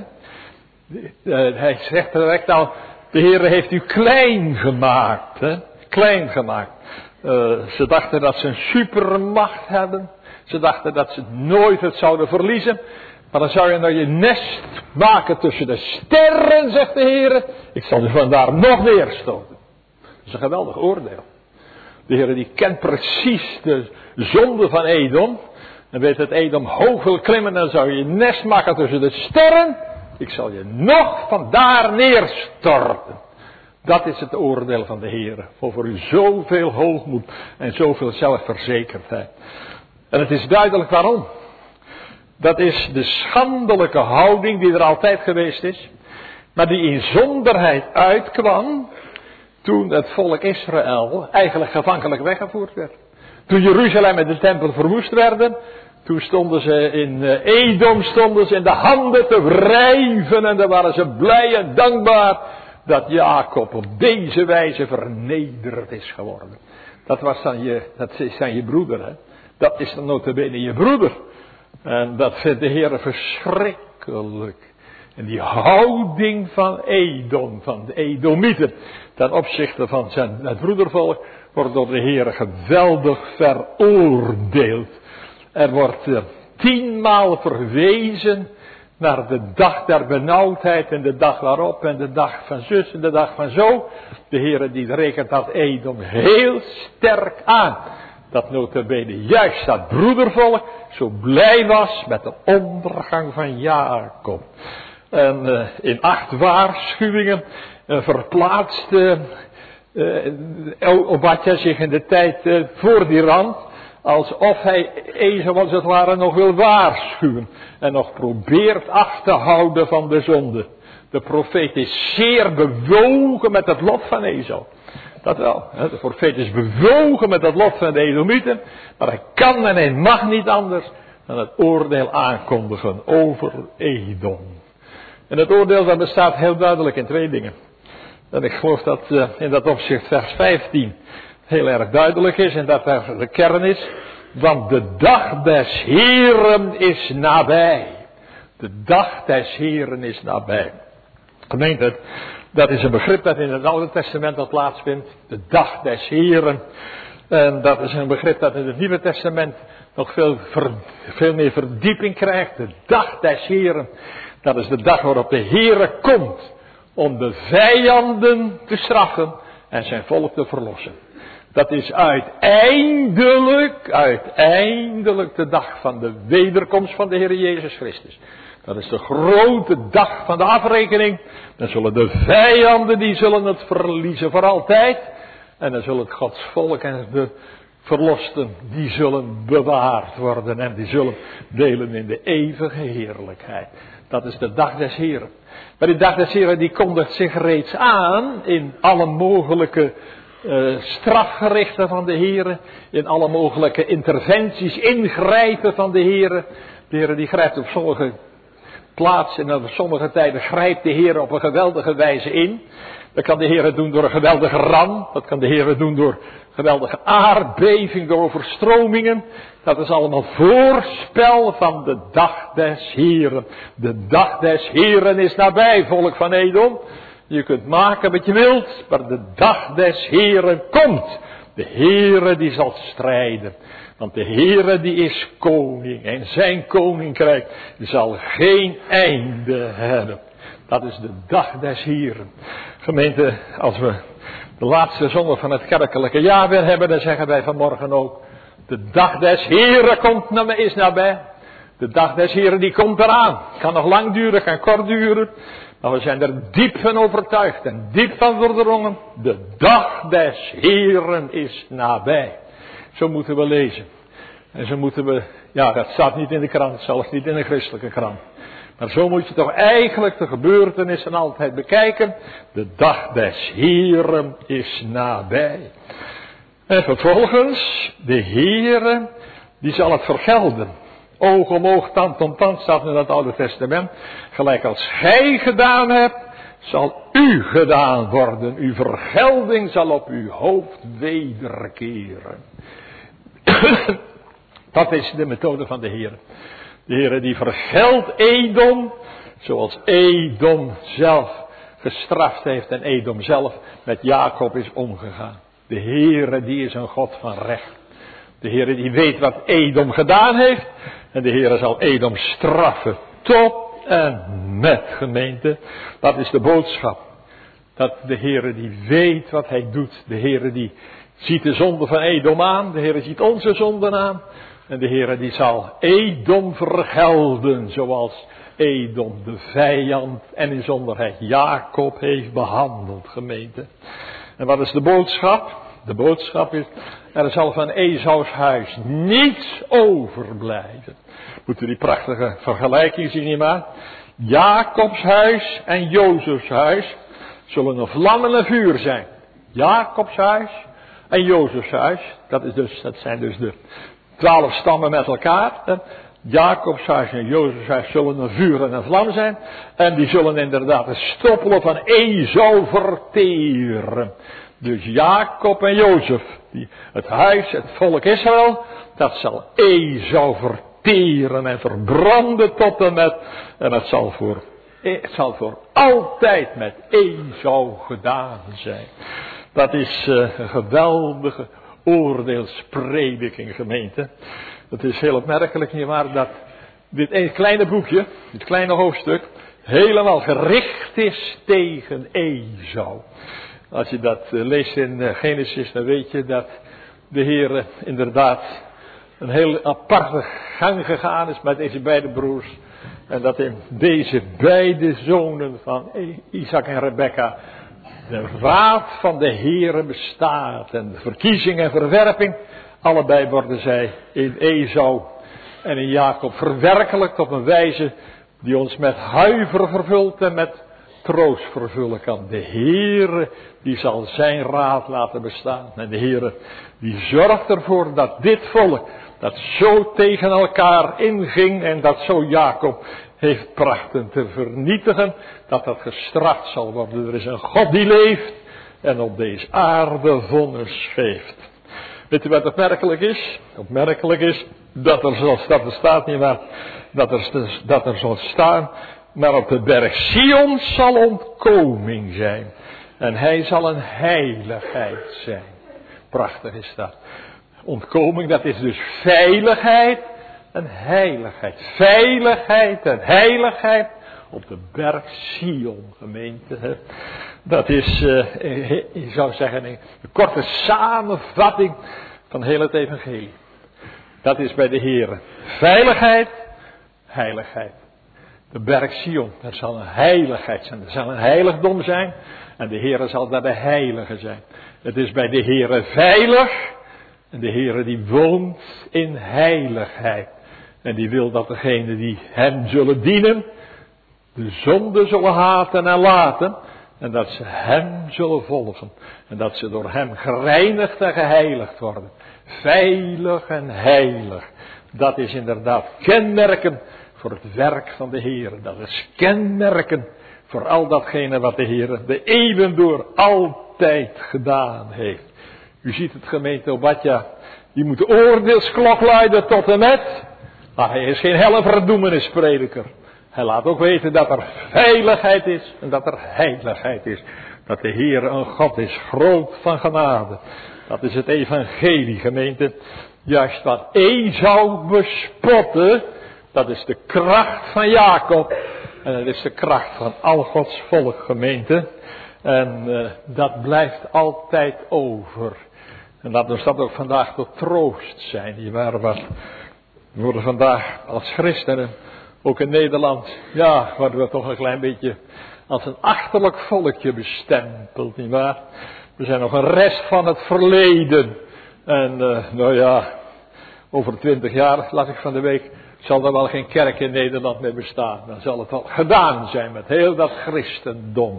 Hij zegt direct al, de Heer heeft u klein gemaakt. Hè? Klein gemaakt. Ze dachten dat ze een supermacht hadden. Ze dachten dat ze nooit het zouden verliezen. Maar dan zou je nou je nest maken tussen de sterren, zegt de Heer. Ik zal u vandaar nog neerstoten. Dat is een geweldig oordeel. De Heer die kent precies de zonde van Edom. En weet dat Edom hoog wil klimmen, dan zou je je nest maken tussen de sterren. Ik zal je nog vandaar neerstorten. Dat is het oordeel van de Heer. Voor u zoveel hoogmoed en zoveel zelfverzekerdheid. En het is duidelijk waarom. Dat is de schandelijke houding die er altijd geweest is. Maar die in zonderheid uitkwam toen het volk Israël eigenlijk gevankelijk weggevoerd werd. Toen Jeruzalem en de tempel verwoest werden. Toen stonden ze in Edom in de handen te wrijven. En dan waren ze blij en dankbaar dat Jacob op deze wijze vernederd is geworden. Dat is dan je broeder. Hè? Dat is dan nota bene je broeder. En dat vindt de Heer verschrikkelijk. En die houding van Edom, van de Edomieten, ten opzichte van het broedervolk, wordt door de Heer geweldig veroordeeld. Er wordt 10 maal verwezen naar de dag der benauwdheid en de dag waarop en de dag van zus en de dag van zo. De Heere die rekent dat Edom heel sterk aan. Dat nota bene juist dat broedervolk zo blij was met de ondergang van Jacob. En in 8 waarschuwingen verplaatste Obadja zich in de tijd voor die rand. Alsof hij Esau als het ware nog wil waarschuwen. En nog probeert af te houden van de zonde. De profeet is zeer bewogen met het lot van Esau. Dat wel. De profeet is bewogen met het lot van de Edomieten. Maar hij kan en hij mag niet anders dan het oordeel aankondigen over Edom. En het oordeel dat bestaat heel duidelijk in 2 dingen. En ik geloof dat in dat opzicht vers 15 heel erg duidelijk is. En dat daar de kern is. Want de dag des Heeren is nabij. De dag des Heeren is nabij. Gemeente, dat is een begrip dat in het Oude Testament al plaatsvindt. De dag des Heeren. En dat is een begrip dat in het Nieuwe Testament nog veel meer verdieping krijgt. De dag des Heeren. Dat is de dag waarop de Heere komt om de vijanden te straffen en zijn volk te verlossen. Dat is uiteindelijk de dag van de wederkomst van de Heer Jezus Christus. Dat is de grote dag van de afrekening. Dan zullen de vijanden, die zullen het verliezen voor altijd. En dan zullen het Gods volk en de verlosten, die zullen bewaard worden. En die zullen delen in de eeuwige heerlijkheid. Dat is de dag des Heren. Maar die dag des Heren die kondigt zich reeds aan in alle mogelijke strafgerichten van de Heren. In alle mogelijke interventies, ingrijpen van de Heren. De Heren die grijpt op sommige plaatsen en op sommige tijden grijpt de Heer op een geweldige wijze in. Dat kan de Heer doen door een geweldige ram. Dat kan de Heer doen door geweldige aardbeving, door overstromingen. Dat is allemaal voorspel van de dag des Heeren. De dag des Heeren is nabij, volk van Edom. Je kunt maken wat je wilt, maar de dag des Heeren komt. De Heere die zal strijden. Want de Heere die is koning en zijn koninkrijk zal geen einde hebben. Dat is de dag des Heeren. Gemeente, als we de laatste zondag van het kerkelijke jaar weer hebben, dan zeggen wij vanmorgen ook: de dag des Heeren is nabij. De dag des Heeren die komt eraan. Kan nog lang duren, kan kort duren. Maar we zijn er diep van overtuigd en diep van verdrongen. De dag des Heeren is nabij. Zo moeten we lezen. En zo moeten we, ja, dat staat niet in de krant, zelfs niet in de christelijke krant. Maar zo moet je toch eigenlijk de gebeurtenissen altijd bekijken. De dag des Heeren is nabij. En vervolgens, de Heere, die zal het vergelden. Oog om oog, tand om tand, staat in het Oude Testament. Gelijk als gij gedaan hebt, zal u gedaan worden. Uw vergelding zal op uw hoofd wederkeren. Dat is de methode van de Heer. De Heer die vergeldt Edom, zoals Edom zelf gestraft heeft en Edom zelf met Jacob is omgegaan. De Heer die is een God van recht. De Heer die weet wat Edom gedaan heeft. En de Heer zal Edom straffen tot en met, gemeente. Dat is de boodschap. Dat de Heer die weet wat hij doet. De Heer die ziet de zonde van Edom aan. De Heer ziet onze zonden aan. En de Heer die zal Edom vergelden zoals Edom de vijand en in zonderheid Jacob heeft behandeld, gemeente. En wat is de boodschap? De boodschap is, er zal van Esaus huis niets overblijven. Moet u die prachtige vergelijking zien hier maar. Jacobs huis en Jozefs huis zullen een vlam en een vuur zijn. Jacobs huis en Jozefs huis, dat zijn dus de 12 stammen met elkaar. Jacobs huis en Jozefs huis zullen een vuur en een vlam zijn. En die zullen inderdaad de stoppelen van Esau verteren. Dus Jacob en Jozef, het huis, het volk Israël, dat zal Esau verteren en verbranden tot en met. En het zal voor altijd met Esau gedaan zijn. Dat is een geweldige oordeelsprediking, gemeente. Het is heel opmerkelijk, nietwaar, dat dit kleine boekje, dit kleine hoofdstuk, helemaal gericht is tegen Esau. Als je dat leest in Genesis, dan weet je dat de Heer inderdaad een heel aparte gang gegaan is met deze beide broers. En dat in deze beide zonen van Isaac en Rebekka de raad van de Heere bestaat. En de verkiezing en verwerping, allebei worden zij in Esau en in Jacob verwerkelijkt op een wijze die ons met huiver vervult en met troost vervullen kan. De Heere die zal zijn raad laten bestaan. En de Heere die zorgt ervoor dat dit volk, dat zo tegen elkaar inging en dat zo Jacob heeft prachten te vernietigen, dat dat gestraft zal worden. Er is een God die leeft en op deze aarde vonnis geeft. Weet u wat opmerkelijk is? Opmerkelijk is dat er staat niet waar, dat er zal staan, maar op de berg Sion zal ontkoming zijn. En hij zal een heiligheid zijn. Prachtig is dat. Ontkoming, dat is dus veiligheid en heiligheid. Veiligheid en heiligheid op de berg Sion, gemeente. Dat is, je zou zeggen, een korte samenvatting van heel het evangelie. Dat is bij de Heere. Veiligheid, heiligheid. De berg Sion, dat zal een heiligheid zijn. Er zal een heiligdom zijn. En de Heere zal daar de heilige zijn. Het is bij de Heere veilig. En de Heere die woont in heiligheid. En die wil dat degenen die hem zullen dienen, de zonde zullen haten en laten. En dat ze hem zullen volgen. En dat ze door hem gereinigd en geheiligd worden. Veilig en heilig. Dat is inderdaad kenmerken voor het werk van de Heer. Dat is kenmerken voor al datgene wat de Heer de eeuwen door altijd gedaan heeft. U ziet het, gemeente Obadja, die moet de oordeelsklok luiden tot en met. Maar hij is geen helverdoemenisprediker. Hij laat ook weten dat er veiligheid is en dat er heiligheid is. Dat de Heer een God is, groot van genade. Dat is het evangelie, gemeente. Juist wat Esau bespotte, dat is de kracht van Jacob. En dat is de kracht van al Gods volk, gemeente. En dat blijft altijd over. En laat ons dat ook vandaag tot troost zijn. Die waren wat. We worden vandaag als christenen, ook in Nederland, ja, worden we toch een klein beetje als een achterlijk volkje bestempeld, nietwaar? We zijn nog een rest van het verleden. En nou ja, over 20 jaar, las ik van de week, zal er wel geen kerk in Nederland meer bestaan. Dan zal het al gedaan zijn met heel dat christendom.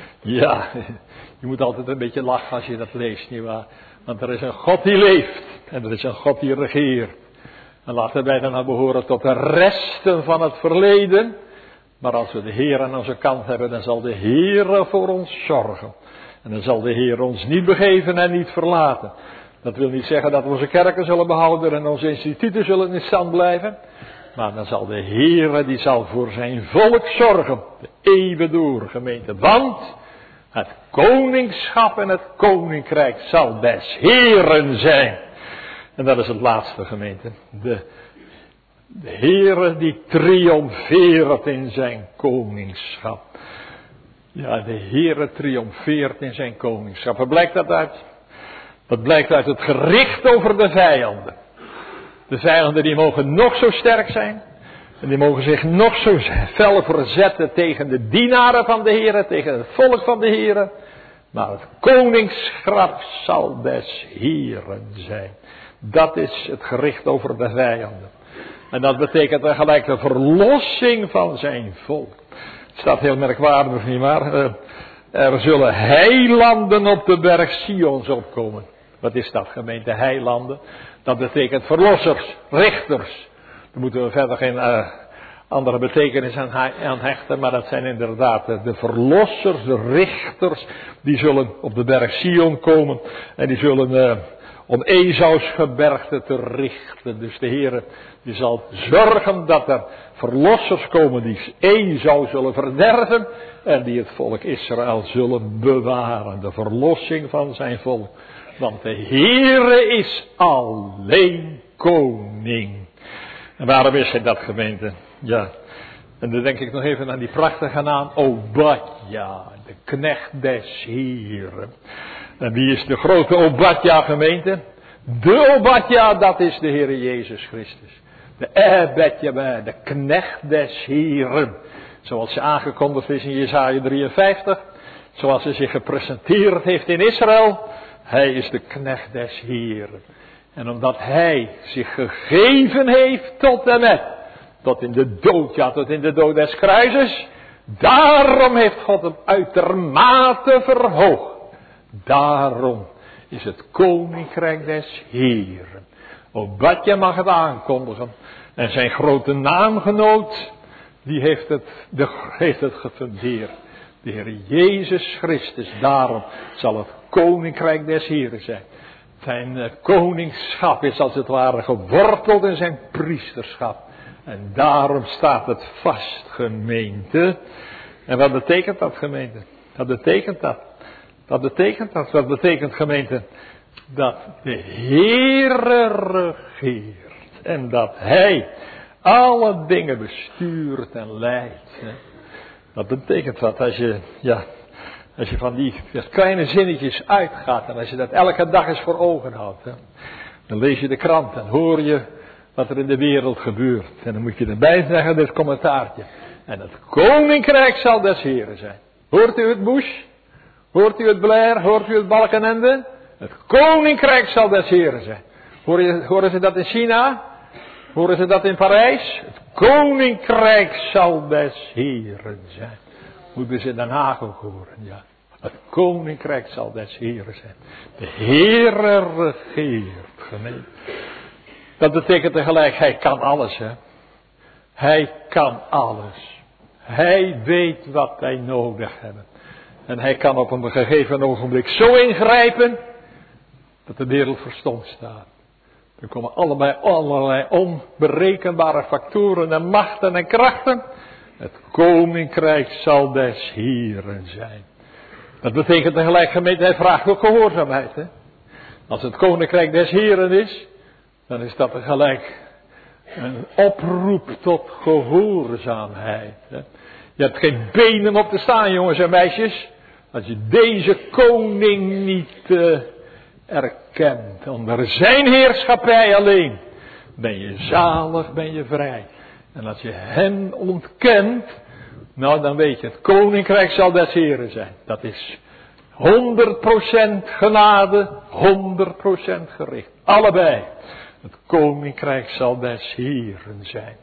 Ja, je moet altijd een beetje lachen als je dat leest, nietwaar? Want er is een God die leeft en er is een God die regeert. En laten wij dan behoren tot de resten van het verleden. Maar als we de Heer aan onze kant hebben, dan zal de Heer voor ons zorgen. En dan zal de Heer ons niet begeven en niet verlaten. Dat wil niet zeggen dat we onze kerken zullen behouden en onze instituten zullen in stand blijven. Maar dan zal de Heer, die zal voor zijn volk zorgen. De eeuwen door, gemeente. Want het koningschap en het koninkrijk zal des Heeren zijn. En dat is het laatste, gemeente. De Heere die triomfeert in zijn koningschap. Ja, de Heere triomfeert in zijn koningschap. Waar blijkt dat uit? Dat blijkt uit het gericht over de vijanden. De vijanden die mogen nog zo sterk zijn. En die mogen zich nog zo fel verzetten tegen de dienaren van de Heere, tegen het volk van de Heere. Maar het koningschap zal des Heeren zijn. Dat is het gericht over de vijanden. En dat betekent tegelijk de verlossing van zijn volk. Het staat heel merkwaardig, nietwaar? Er zullen heilanden op de berg Sions opkomen. Wat is dat, gemeente? Heilanden? Dat betekent verlossers, richters. Daar moeten we verder geen andere betekenis aan hechten. Maar dat zijn inderdaad de verlossers, de richters. Die zullen op de berg Sion komen. En die zullen om Esaus gebergte te richten. Dus de Heer die zal zorgen dat er verlossers komen die Esau zullen verderven. En die het volk Israël zullen bewaren. De verlossing van zijn volk. Want de Heere is alleen koning. En waarom is hij dat, gemeente? Ja. En dan denk ik nog even aan die prachtige naam Obadja, de knecht des Heren. En wie is de grote Obadja, gemeente? De Obadja, dat is de Heer Jezus Christus. De Ebedja, de knecht des Heren. Zoals ze aangekondigd is in Jesaja 53. Zoals hij zich gepresenteerd heeft in Israël. Hij is de knecht des Heren. En omdat hij zich gegeven heeft tot en met. Tot in de dood, ja, tot in de dood des kruises. Daarom heeft God hem uitermate verhoogd. Daarom is het koninkrijk des Heren. Obadja mag het aankondigen. En zijn grote naamgenoot, die heeft het gefundeerd. De Heer Jezus Christus, daarom zal het koninkrijk des Heren zijn. Zijn koningschap is als het ware geworteld in zijn priesterschap. En daarom staat het vast, gemeente. En wat betekent dat, gemeente? Wat betekent dat? Wat betekent dat? Wat betekent, gemeente? Dat de Heere regeert. En dat hij alle dingen bestuurt en leidt. Dat betekent wat als je van die kleine zinnetjes uitgaat. En als je dat elke dag eens voor ogen houdt. Dan lees je de krant en hoor je wat er in de wereld gebeurt. En dan moet je erbij zeggen, dit commentaartje. En het koninkrijk zal des Heren zijn. Hoort u het Bush? Hoort u het Blair? Hoort u het Balkenende? Het koninkrijk zal des Heren zijn. Horen ze dat in China? Horen ze dat in Parijs? Het koninkrijk zal des Heren zijn. Moeten ze in Den Haag ook horen, ja. Het koninkrijk zal des Heren zijn. De Heere regeert, gemeente. Dat betekent tegelijk, hij kan alles, hè. Hij kan alles. Hij weet wat wij nodig hebben. En hij kan op een gegeven ogenblik zo ingrijpen, dat de wereld verstomd staat. Er komen allerlei onberekenbare factoren en machten en krachten. Het koninkrijk zal des Heren zijn. Dat betekent tegelijk, gemeente, hij vraagt ook gehoorzaamheid. Hè? Als het koninkrijk des Heren is, dan is dat tegelijk een oproep tot gehoorzaamheid. Hè? Je hebt geen benen op te staan, jongens en meisjes, als je deze koning niet erkent. Onder zijn heerschappij alleen ben je zalig, ben je vrij. En als je hem ontkent, nou dan weet je, het koninkrijk zal des Heren zijn. Dat is 100% genade, 100% gericht. Allebei. Het koninkrijk zal des Heren zijn.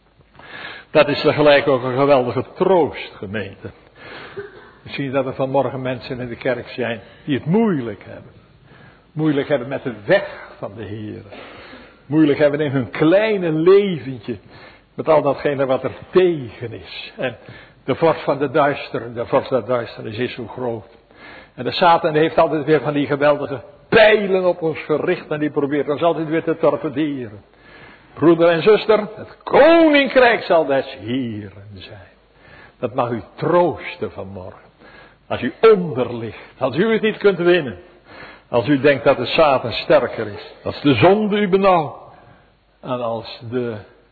Dat is tegelijk ook een geweldige troost, gemeente. Misschien dat er vanmorgen mensen in de kerk zijn die het moeilijk hebben. Moeilijk hebben met de weg van de Heer. Moeilijk hebben in hun kleine leventje. Met al datgene wat er tegen is. En de vorst van de duisternis is zo groot. En de Satan heeft altijd weer van die geweldige pijlen op ons gericht. En die probeert ons altijd weer te torpederen. Broeder en zuster, het koninkrijk zal des Heren zijn. Dat mag u troosten vanmorgen. Als u onderligt, als u het niet kunt winnen. Als u denkt dat de Satan sterker is. Als de zonde u benauwt. En als de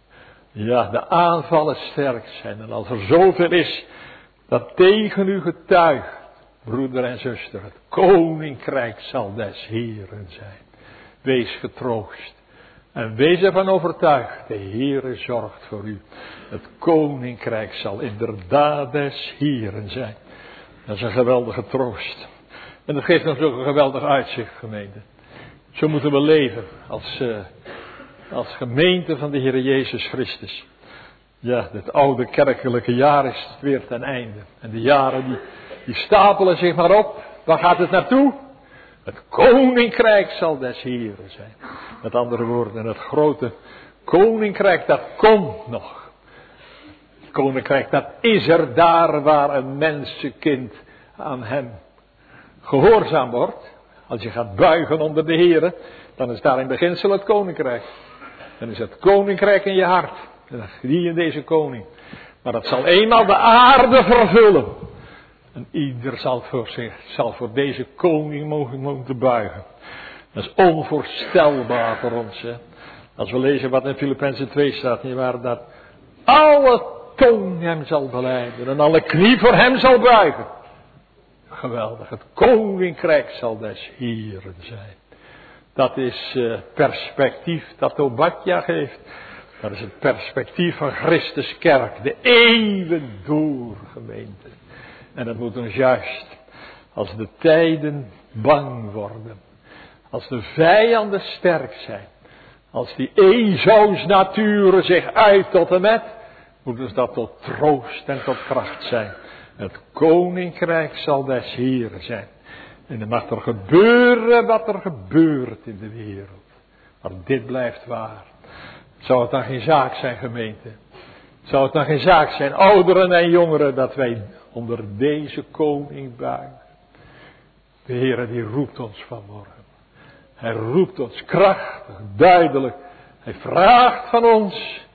aanvallen sterk zijn. En als er zoveel is dat tegen u getuigt. Broeder en zuster, het koninkrijk zal des Heren zijn. Wees getroost. En wees ervan overtuigd, de Heere zorgt voor u. Het koninkrijk zal inderdaad des Heren zijn. Dat is een geweldige troost. En dat geeft ons ook een geweldig uitzicht, gemeente. Zo moeten we leven als gemeente van de Heer Jezus Christus. Ja, het oude kerkelijke jaar is weer ten einde. En de jaren die stapelen zich maar op. Waar gaat het naartoe? Het koninkrijk zal des Heren zijn. Met andere woorden, het grote koninkrijk dat komt nog. Het koninkrijk dat is er daar waar een mensenkind aan hem gehoorzaam wordt. Als je gaat buigen onder de Heere, dan is daar in beginsel het koninkrijk. Dan is het koninkrijk in je hart. En dan zie je deze koning. Maar dat zal eenmaal de aarde vervullen. En ieder zal voor deze koning mogen buigen. Dat is onvoorstelbaar voor ons. Hè? Als we lezen wat in Filippenzen 2 staat, nietwaar, dat alle tong hem zal belijden en alle knie voor hem zal buigen. Geweldig, het koninkrijk zal des Heren zijn. Dat is perspectief dat Obadja geeft. Dat is het perspectief van Christus kerk, de eeuwen door gemeente. En dat moet ons juist, als de tijden bang worden, als de vijanden sterk zijn, als die Ezo's naturen zich uit tot en met, moet ons dat tot troost en tot kracht zijn. Het koninkrijk zal des Heren zijn. En dan mag er gebeuren wat er gebeurt in de wereld. Maar dit blijft waar. Zou het dan geen zaak zijn, gemeente? Zou het dan geen zaak zijn, ouderen en jongeren, dat wij onder deze koning buigen? De Heer die roept ons vanmorgen. Hij roept ons krachtig, duidelijk. Hij vraagt van ons: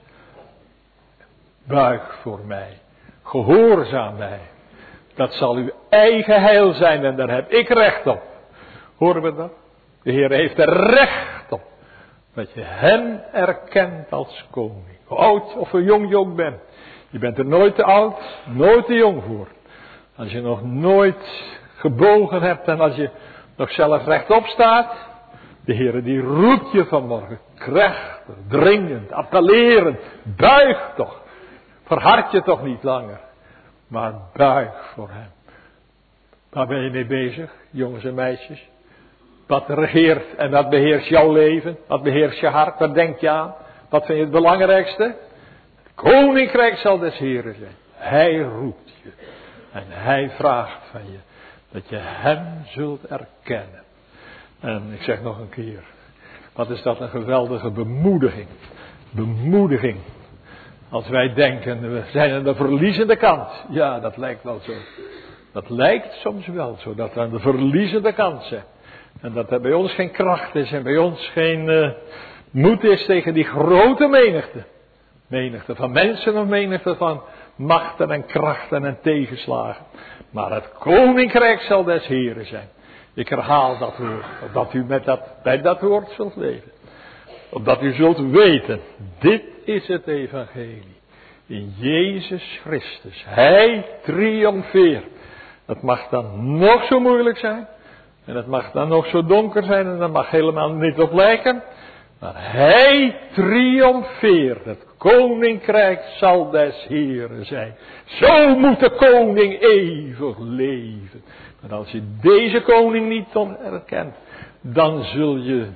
buig voor mij. Gehoorzaam mij. Dat zal uw eigen heil zijn en daar heb ik recht op. Horen we dat? De Heer heeft er recht op. Dat je hem erkent als koning. Hoe oud of hoe jong je ook bent. Je bent er nooit te oud, nooit te jong voor. Als je nog nooit gebogen hebt en als je nog zelf rechtop staat. De Heer die roept je vanmorgen. Krachtig, dringend, appellerend. Buig toch. Verhard je toch niet langer. Maar buig voor hem. Waar ben je mee bezig, jongens en meisjes? Wat regeert en wat beheerst jouw leven? Wat beheerst je hart? Wat denk je aan? Wat vind je het belangrijkste? Het koninkrijk zal des Heren zijn. Hij roept je. En hij vraagt van je. Dat je hem zult erkennen. En ik zeg nog een keer. Wat is dat een geweldige bemoediging. Bemoediging. Als wij denken, we zijn aan de verliezende kant. Ja, dat lijkt wel zo. Dat lijkt soms wel zo, dat we aan de verliezende kant zijn. En dat er bij ons geen kracht is en bij ons geen moed is tegen die grote menigte. Menigte van mensen of menigte van machten en krachten en tegenslagen. Maar het koninkrijk zal des Heren zijn. Ik herhaal dat woord, opdat u bij dat woord zult leven. Opdat u zult weten, dit is het evangelie. In Jezus Christus. Hij triomfeert. Het mag dan nog zo moeilijk zijn. En het mag dan nog zo donker zijn. En dat mag helemaal niet op lijken. Maar hij triomfeert. Het koninkrijk zal des Heren zijn. Zo moet de koning eeuwig leven. Maar als je deze koning niet erkent. Dan zul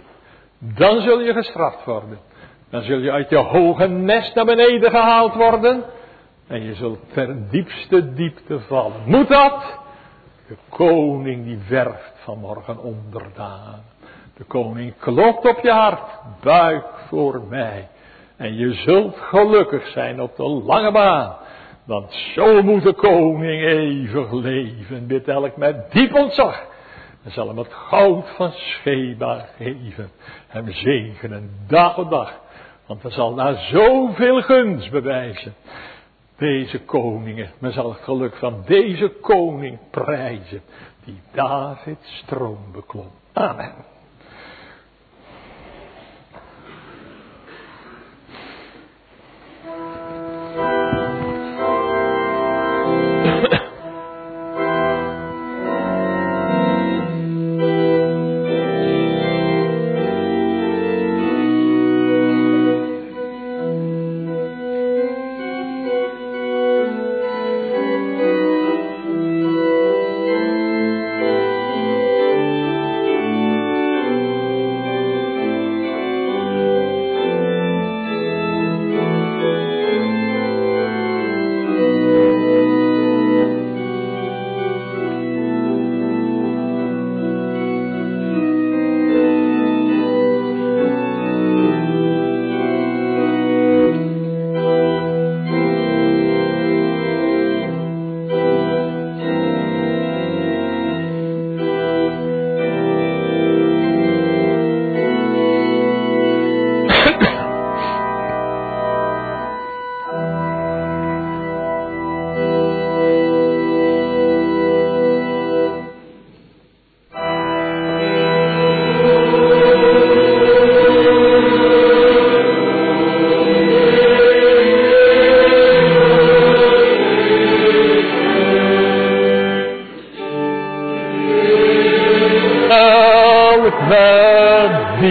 je gestraft worden. Dan zul je uit je hoge nest naar beneden gehaald worden. En je zult ter diepste diepte vallen. Moet dat? De koning die werft vanmorgen onderdaan. De koning klopt op je hart. Buig voor mij. En je zult gelukkig zijn op de lange baan. Want zo moet de koning eeuwig leven. Bid elk met diep ontzag. En zal hem het goud van Sheba geven. Hem zegenen dag op dag. Want hij zal daar zoveel gunst bewijzen. Deze koningen, men zal het geluk van deze koning prijzen. Die Davids troon beklom. Amen.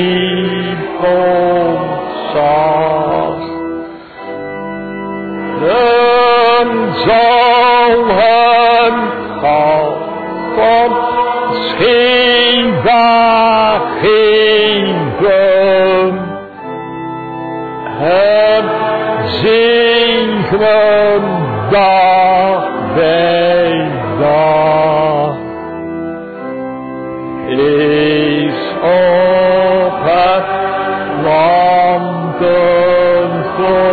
niet ontzag. Dan zal het gal van schijnbaar geven. Het zegenen dag bij dag. Is op het land een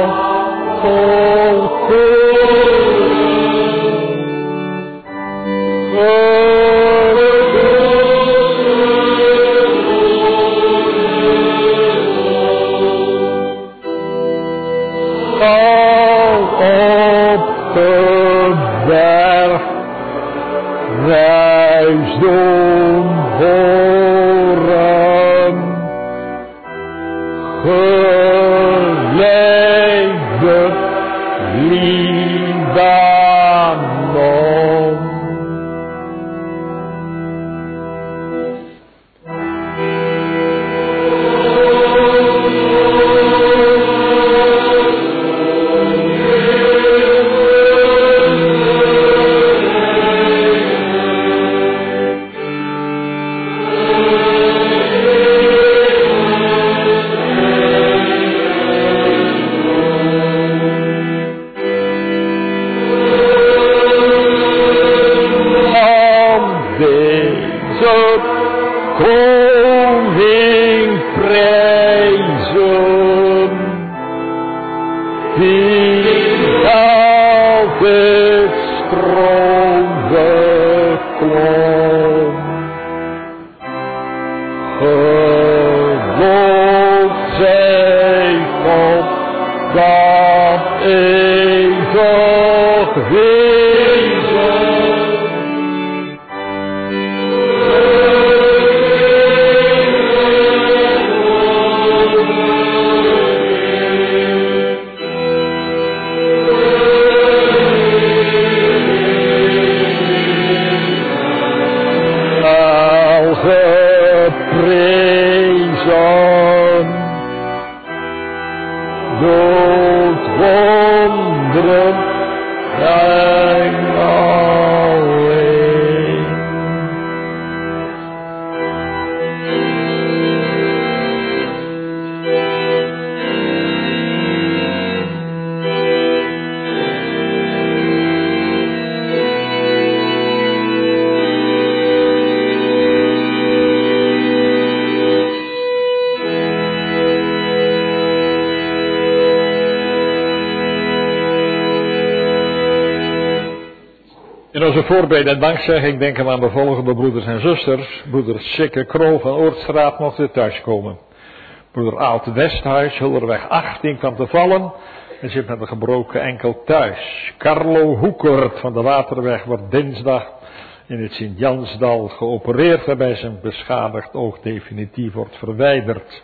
In onze voorbeden en dankzegging denken we aan de volgende broeders en zusters. Broeder Sikke Kroo van Oortstraat mocht weer thuiskomen. Broeder Aalt Westhuis, Hulderweg 18, kwam te vallen en zit met een gebroken enkel thuis. Carlo Hoekert van de Waterweg wordt dinsdag in het Sint-Jansdal geopereerd, waarbij zijn beschadigd oog definitief wordt verwijderd.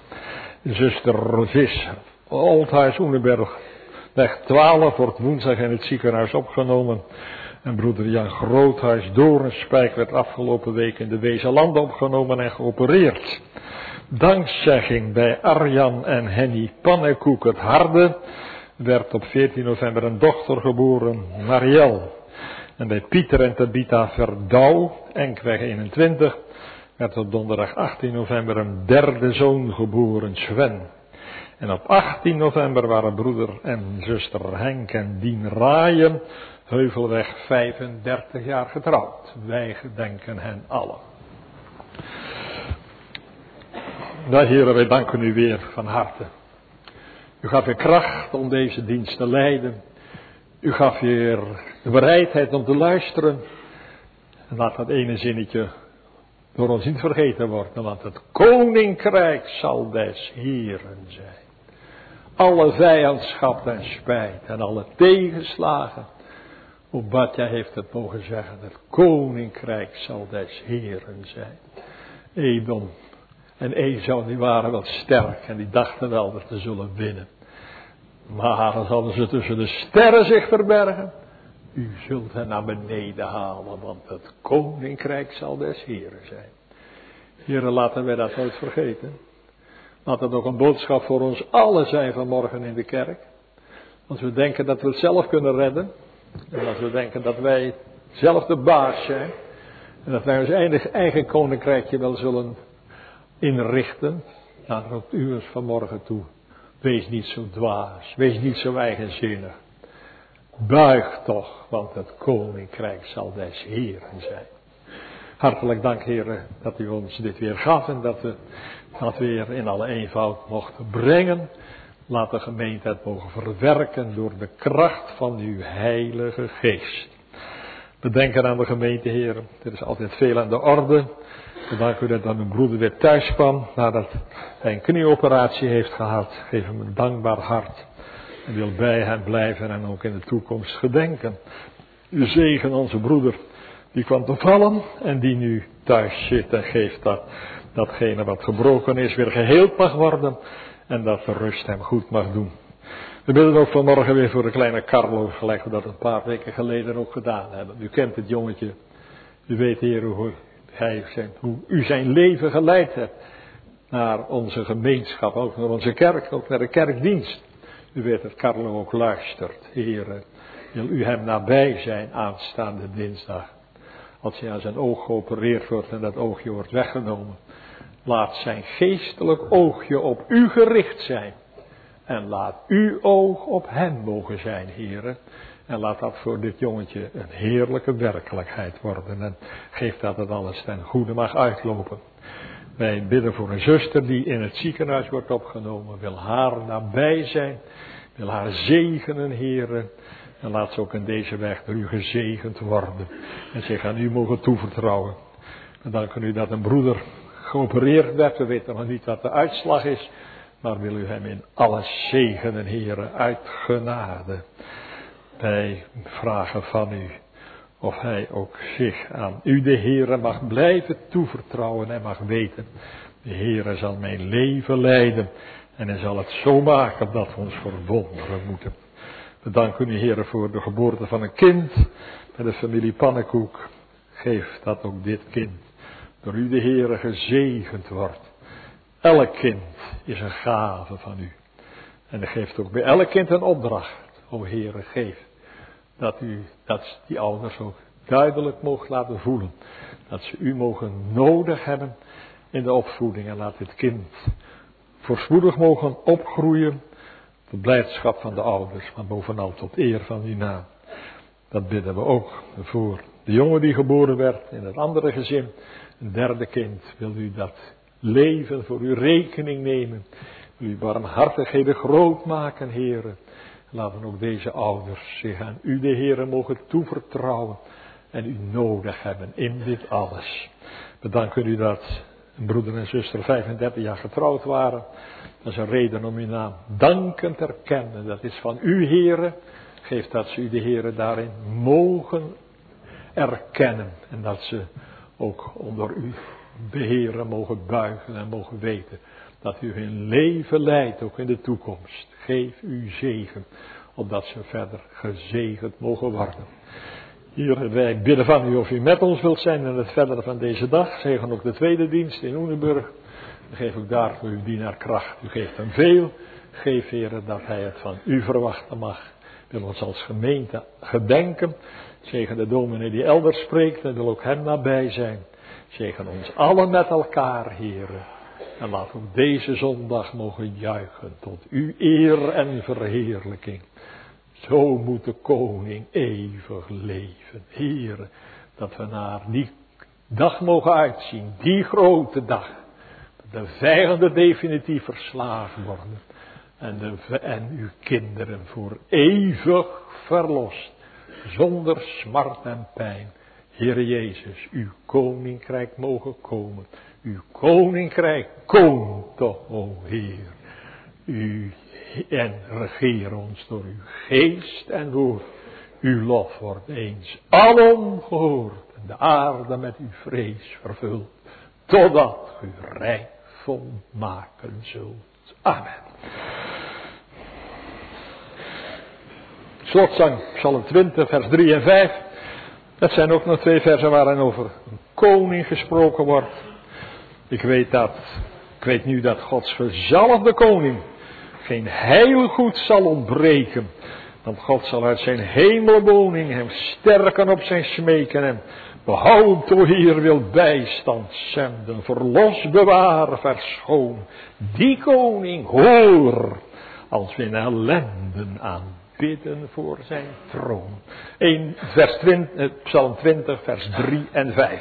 Zuster Vis, Oldhuis Oeneberg, weg 12, wordt woensdag in het ziekenhuis opgenomen. En broeder Jan Groothuis Doornspijk werd afgelopen week in de Wezenlanden opgenomen en geopereerd. Dankzegging bij Arjan en Henny Pannenkoek het Harde werd op 14 november een dochter geboren, Marielle. En bij Pieter en Tabitha Verdouw, Enkweg 21, werd op donderdag 18 november een derde zoon geboren, Sven. En op 18 november waren broeder en zuster Henk en Dien Raaien, Heuvelweg 35 jaar getrouwd. Wij gedenken hen allen. Nou, heren, wij danken u weer van harte. U gaf weer kracht om deze dienst te leiden. U gaf weer de bereidheid om te luisteren. En laat dat ene zinnetje door ons niet vergeten worden, want het koninkrijk zal des Heren zijn. Alle vijandschap en spijt en alle tegenslagen. Obadja heeft het mogen zeggen, het koninkrijk zal des Heren zijn. Edom en Esau, die waren wel sterk en die dachten wel dat ze zullen winnen. Maar dan hadden ze tussen de sterren zich verbergen. U zult hen naar beneden halen, want het koninkrijk zal des Heren zijn. Heren, laten wij dat nooit vergeten. Laat het ook een boodschap voor ons allen zijn vanmorgen in de kerk. Als we denken dat we het zelf kunnen redden. En als we denken dat wij zelf de baas zijn. En dat wij ons eigen koninkrijkje wel zullen inrichten. Dan roept u ons vanmorgen toe. Wees niet zo dwaas. Wees niet zo eigenzinnig. Buig toch, want het koninkrijk zal des Heeren zijn. Hartelijk dank, Heer, dat u ons dit weer gaf en dat we dat weer in alle eenvoud mochten brengen. Laat de gemeente het mogen verwerken door de kracht van uw heilige geest. We denken aan de gemeente, Heer. Er is altijd veel aan de orde. We danken u dat dan uw broeder weer thuis kwam nadat hij een knieoperatie heeft gehad. Geef hem een dankbaar hart. En wil bij hem blijven en ook in de toekomst gedenken. U zegen onze broeder. Die kwam te vallen en die nu thuis zit en geeft dat datgene wat gebroken is weer geheeld mag worden. En dat de rust hem goed mag doen. We bidden ook vanmorgen weer voor de kleine Carlo, gelijk we dat een paar weken geleden ook gedaan hebben. U kent het jongetje. U weet, Heer, hoe u zijn leven geleid hebt naar onze gemeenschap, ook naar onze kerk, ook naar de kerkdienst. U weet dat Carlo ook luistert. Heer, wil u hem nabij zijn aanstaande dinsdag. Als hij aan zijn oog geopereerd wordt en dat oogje wordt weggenomen. Laat zijn geestelijk oogje op u gericht zijn. En laat uw oog op hem mogen zijn, Heere. En laat dat voor dit jongetje een heerlijke werkelijkheid worden. En geef dat het alles ten goede mag uitlopen. Wij bidden voor een zuster die in het ziekenhuis wordt opgenomen. Wil haar nabij zijn. Wil haar zegenen, Heere. En laat ze ook in deze weg door u gezegend worden. En zich aan u mogen toevertrouwen. We danken u dat een broeder geopereerd werd. We weten nog niet wat de uitslag is. Maar wil u hem in alles zegenen, Heere, uit genade. Wij vragen van u of hij ook zich aan u, de Heere, mag blijven toevertrouwen en mag weten. De Heere zal mijn leven leiden en hij zal het zo maken dat we ons verwonderen moeten. We danken u, Heere, voor de geboorte van een kind met de familie Pannenkoek. Geef dat ook dit kind door u, de Heere, gezegend wordt. Elk kind is een gave van u. En u geeft ook bij elk kind een opdracht. O Heere, geef dat die ouders ook duidelijk mogen laten voelen. Dat ze u mogen nodig hebben in de opvoeding. En laat dit kind voorspoedig mogen opgroeien. De blijdschap van de ouders, maar bovenal tot eer van uw naam. Dat bidden we ook voor de jongen die geboren werd in het andere gezin. Een derde kind, wil u dat leven voor uw rekening nemen. Wil uw barmhartigheden groot maken, Heere. Laten ook deze ouders zich aan u, de Heere, mogen toevertrouwen. En u nodig hebben in dit alles. We danken u dat een broeder en zuster 35 jaar getrouwd waren. Dat is een reden om uw naam dankend te erkennen. Dat is van u, Heere. Geef dat ze u, de Heere, daarin mogen erkennen. En dat ze ook onder u beheren mogen buigen en mogen weten. Dat u hun leven leidt, ook in de toekomst. Geef u zegen, opdat ze verder gezegend mogen worden. Hier, wij bidden van u of u met ons wilt zijn in het verdere van deze dag. Zegen ook de tweede dienst in Oenenburg. Geef ook daar voor uw dienaar kracht. U geeft hem veel. Geef, Heere, dat hij het van u verwachten mag. Wil ons als gemeente gedenken. Zegen de dominee die elders spreekt en wil ook hem nabij zijn. Zegen ons allen met elkaar, Heere. En laat ook deze zondag mogen juichen tot uw eer en verheerlijking. Zo moet de koning eeuwig leven. Heere, dat we naar die dag mogen uitzien. Die grote dag. Dat de vijanden definitief verslagen worden. En uw kinderen voor eeuwig verlost. Zonder smart en pijn. Heere Jezus, uw koninkrijk mogen komen. Uw koninkrijk komt toch, o Heer. U en regeer ons door uw geest en woord. Uw lof wordt eens alom gehoord. En de aarde met uw vrees vervult. Totdat u rijk volmaken zult. Amen. Slotzang, Psalm 20, vers 3 en 5. Dat zijn ook nog 2 versen waarin over een koning gesproken wordt. Ik weet dat weet nu dat Gods gezalfde koning geen heilgoed zal ontbreken. Want God zal uit zijn hemelwoning hem sterken op zijn smeken en behoud, o Heer, wil bijstand zenden, verlos, bewaar, verschoon. Die koning hoor, als we in ellenden aanbidden voor zijn troon. Psalm 20, vers 3 en 5.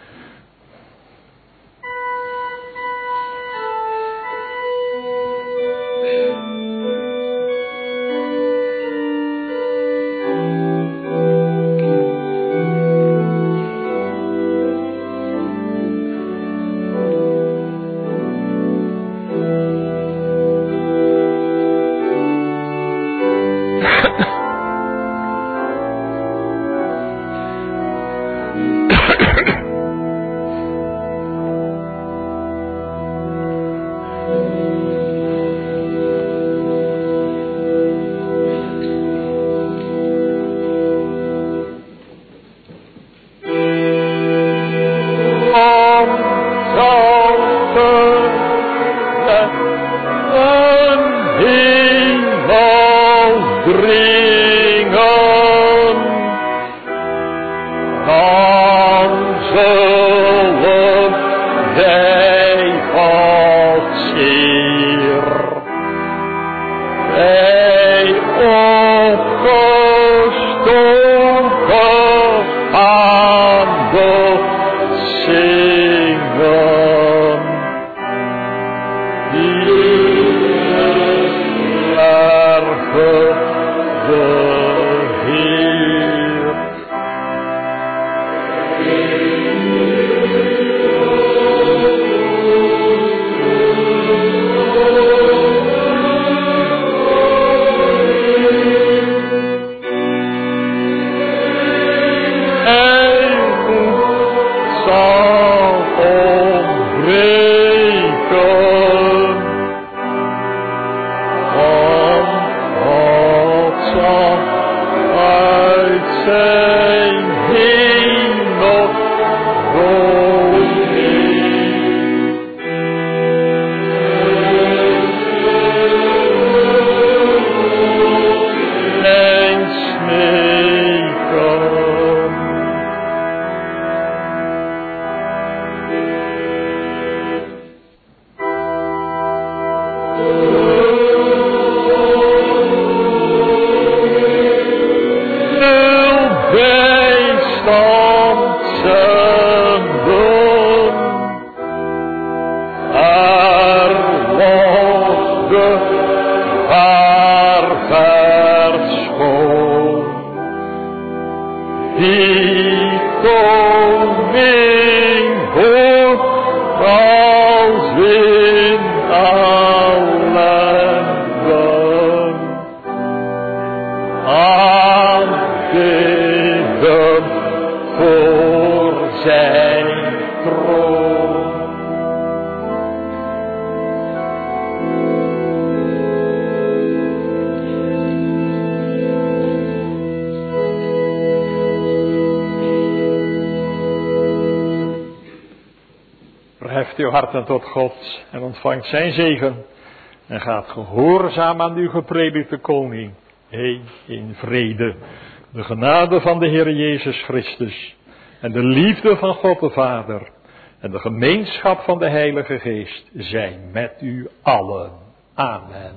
Heft uw harten tot God en ontvangt zijn zegen en gaat gehoorzaam aan uw gepredikte koning heen in vrede. De genade van de Heer Jezus Christus en de liefde van God de Vader en de gemeenschap van de Heilige Geest zijn met u allen. Amen.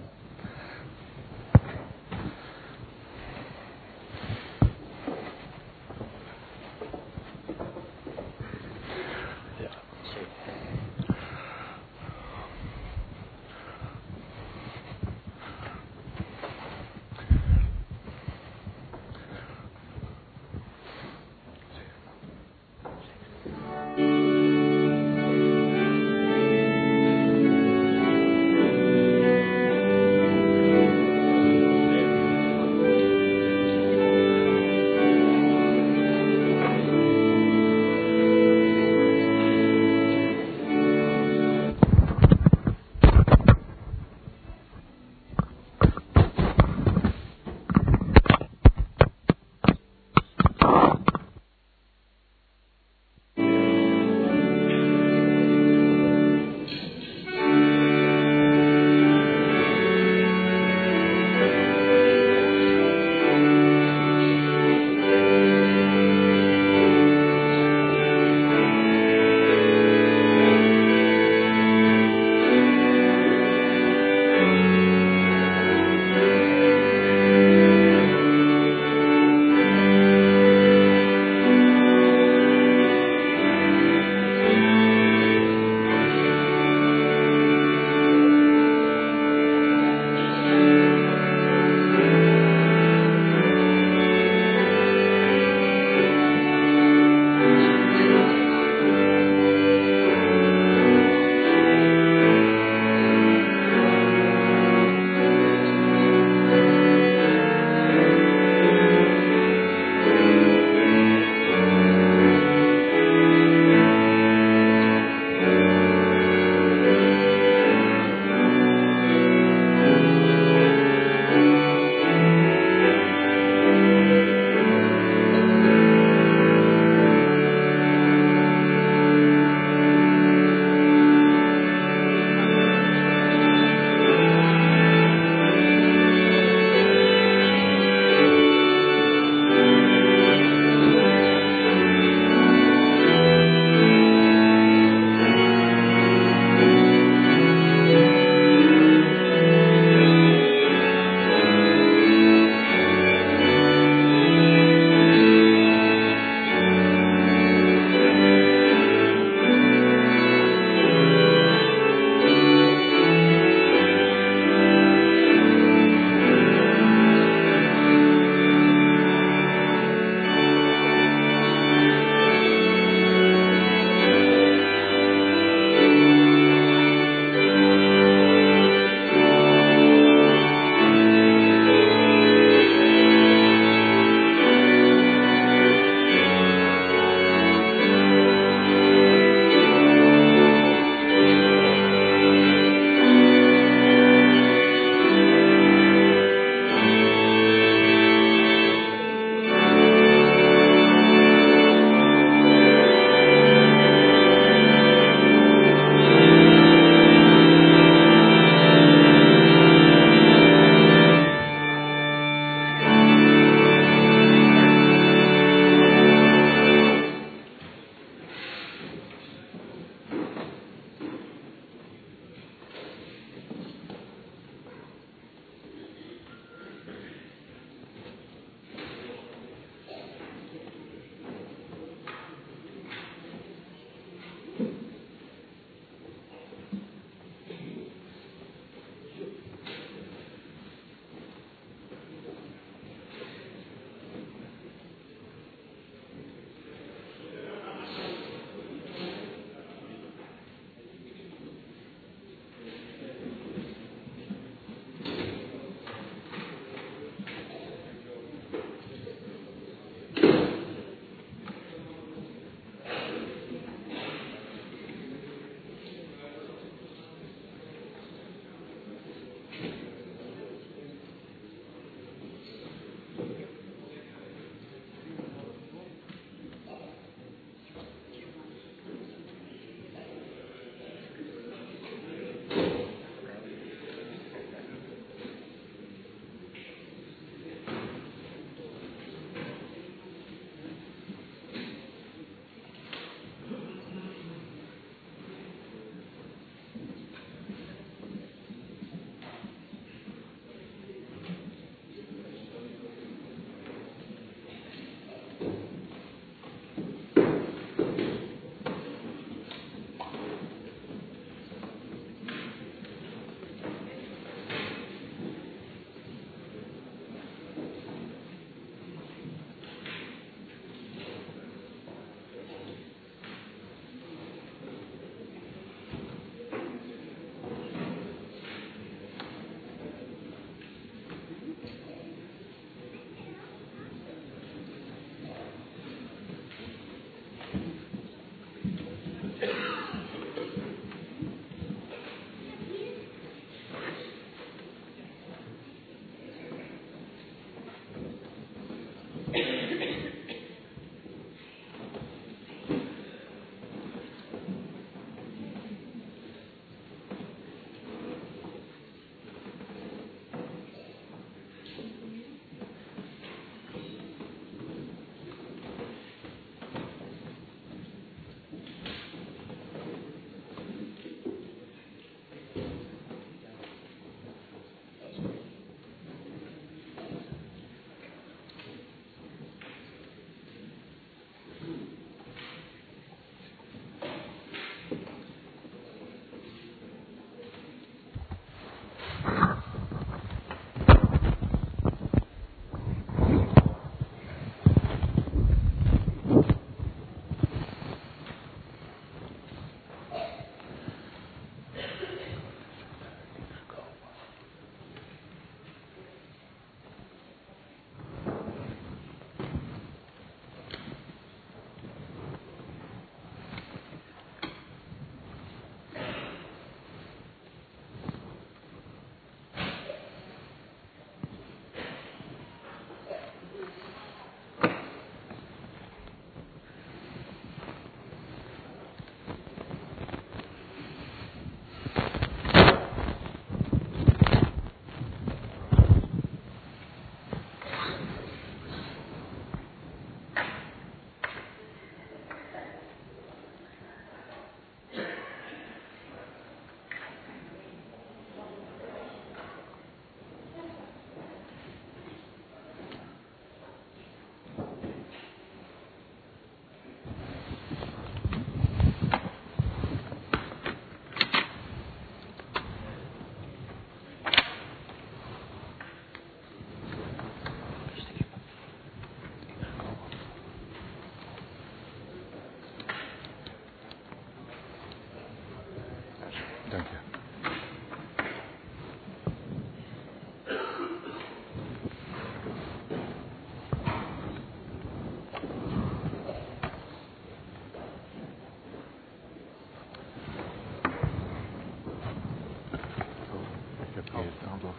het aantal.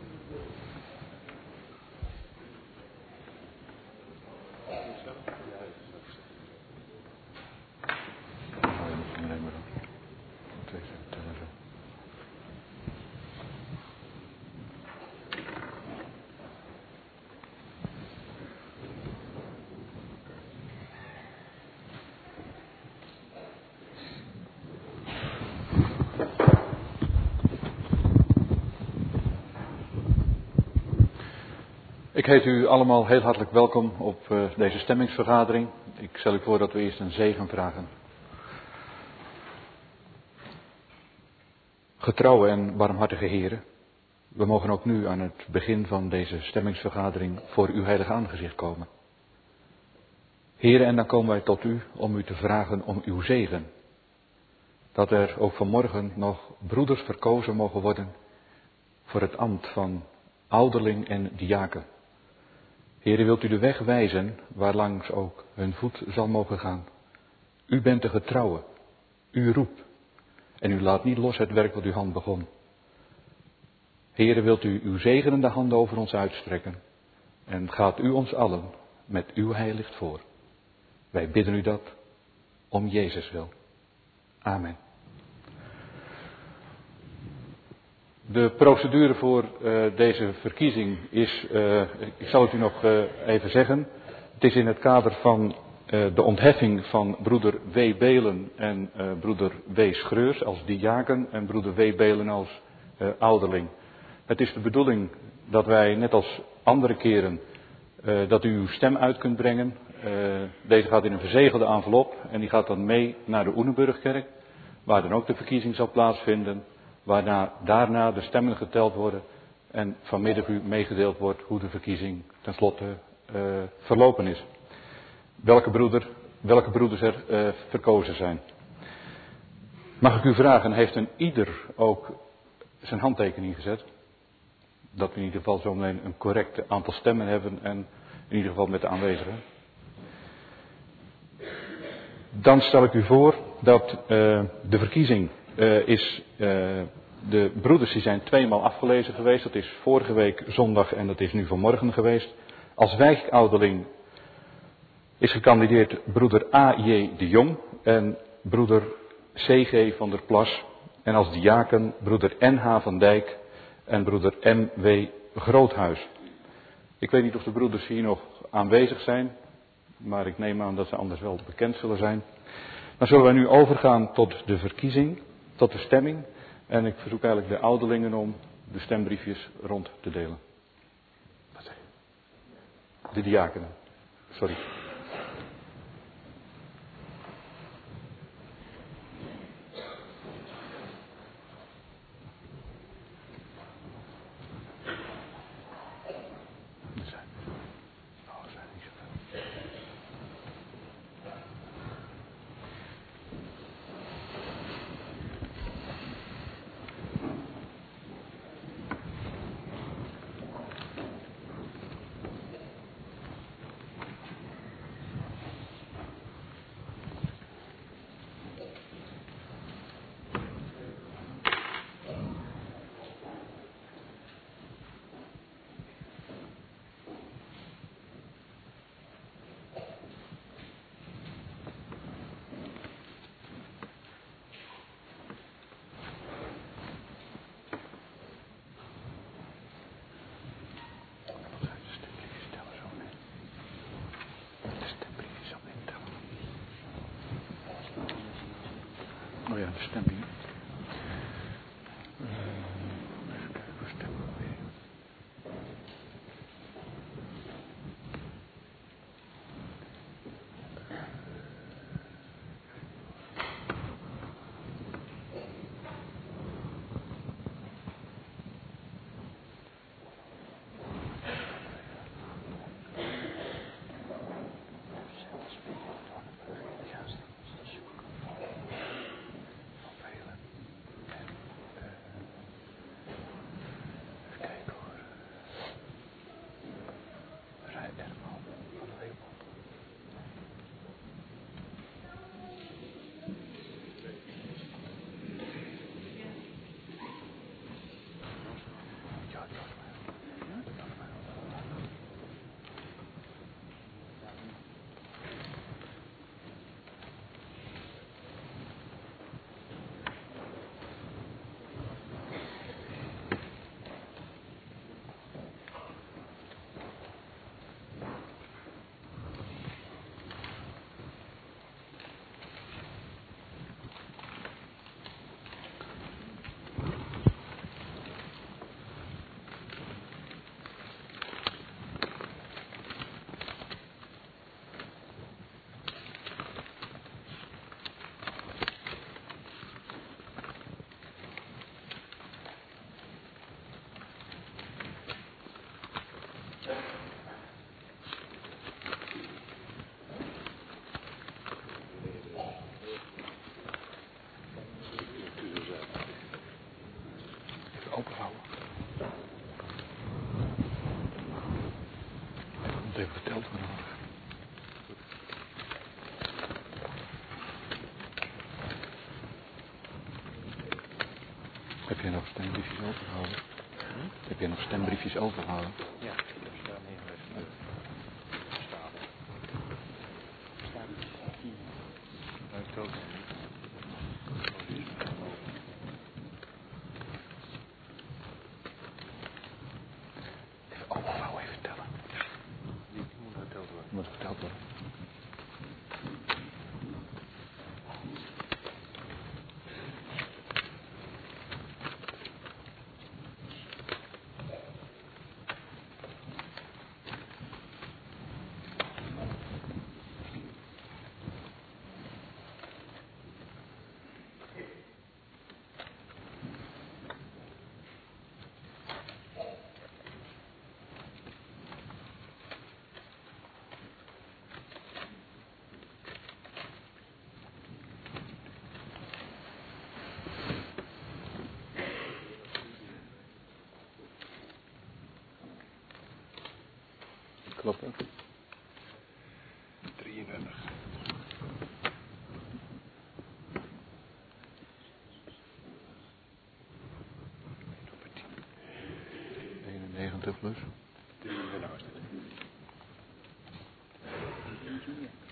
Ik heet u allemaal heel hartelijk welkom op deze stemmingsvergadering. Ik stel u voor dat we eerst een zegen vragen. Getrouwe en barmhartige Heren, we mogen ook nu aan het begin van deze stemmingsvergadering voor uw heilige aangezicht komen. Heren, en dan komen wij tot u om u te vragen om uw zegen. Dat er ook vanmorgen nog broeders verkozen mogen worden voor het ambt van ouderling en diaken. Heere, wilt u de weg wijzen, waarlangs ook hun voet zal mogen gaan. U bent de getrouwe, u roept, en u laat niet los het werk wat uw hand begon. Heere, wilt u uw zegenende handen over ons uitstrekken, en gaat u ons allen met uw heilicht voor. Wij bidden u dat, om Jezus wil. Amen. De procedure voor deze verkiezing is, ik zal het u nog even zeggen, het is in het kader van de ontheffing van broeder W. Belen en broeder W. Schreurs als diaken en broeder W. Belen als ouderling. Het is de bedoeling dat wij, net als andere keren, dat u uw stem uit kunt brengen. Deze gaat in een verzegelde envelop en die gaat dan mee naar de Oenenburgkerk, waar dan ook de verkiezing zal plaatsvinden. Waarna daarna de stemmen geteld worden en vanmiddag u meegedeeld wordt hoe de verkiezing tenslotte verlopen is. Welke broeders er verkozen zijn. Mag ik u vragen, heeft een ieder ook zijn handtekening gezet? Dat we in ieder geval zometeen een correct aantal stemmen hebben en in ieder geval met de aanwezigen. Dan stel ik u voor dat de verkiezing is... De broeders die zijn 2 maal afgelezen geweest. Dat is vorige week zondag en dat is nu vanmorgen geweest. Als wijkouderling is gekandideerd broeder A.J. de Jong en broeder C.G. van der Plas. En als diaken broeder N.H. van Dijk en broeder M.W. Groothuis. Ik weet niet of de broeders hier nog aanwezig zijn, maar ik neem aan dat ze anders wel bekend zullen zijn. Dan zullen wij nu overgaan tot de verkiezing, tot de stemming. En ik verzoek eigenlijk de ouderlingen om de stembriefjes rond te delen. Wat zeg je? De diakenen. Sorry. Oh ja, de stemming. Even kijken, hoe stemmen we weer? openhouden. Dat moet even verteld worden. Heb je nog stembriefjes overgehouden? Heb je nog stembriefjes overgehouden? Ja, dat is wel neergelegd. Staat er. Staat hier. Dat is ook niet. Even overhouden, even tellen. Die moet verteld worden. Moet verteld worden. Klopt ook. 33. +91. 33 was het.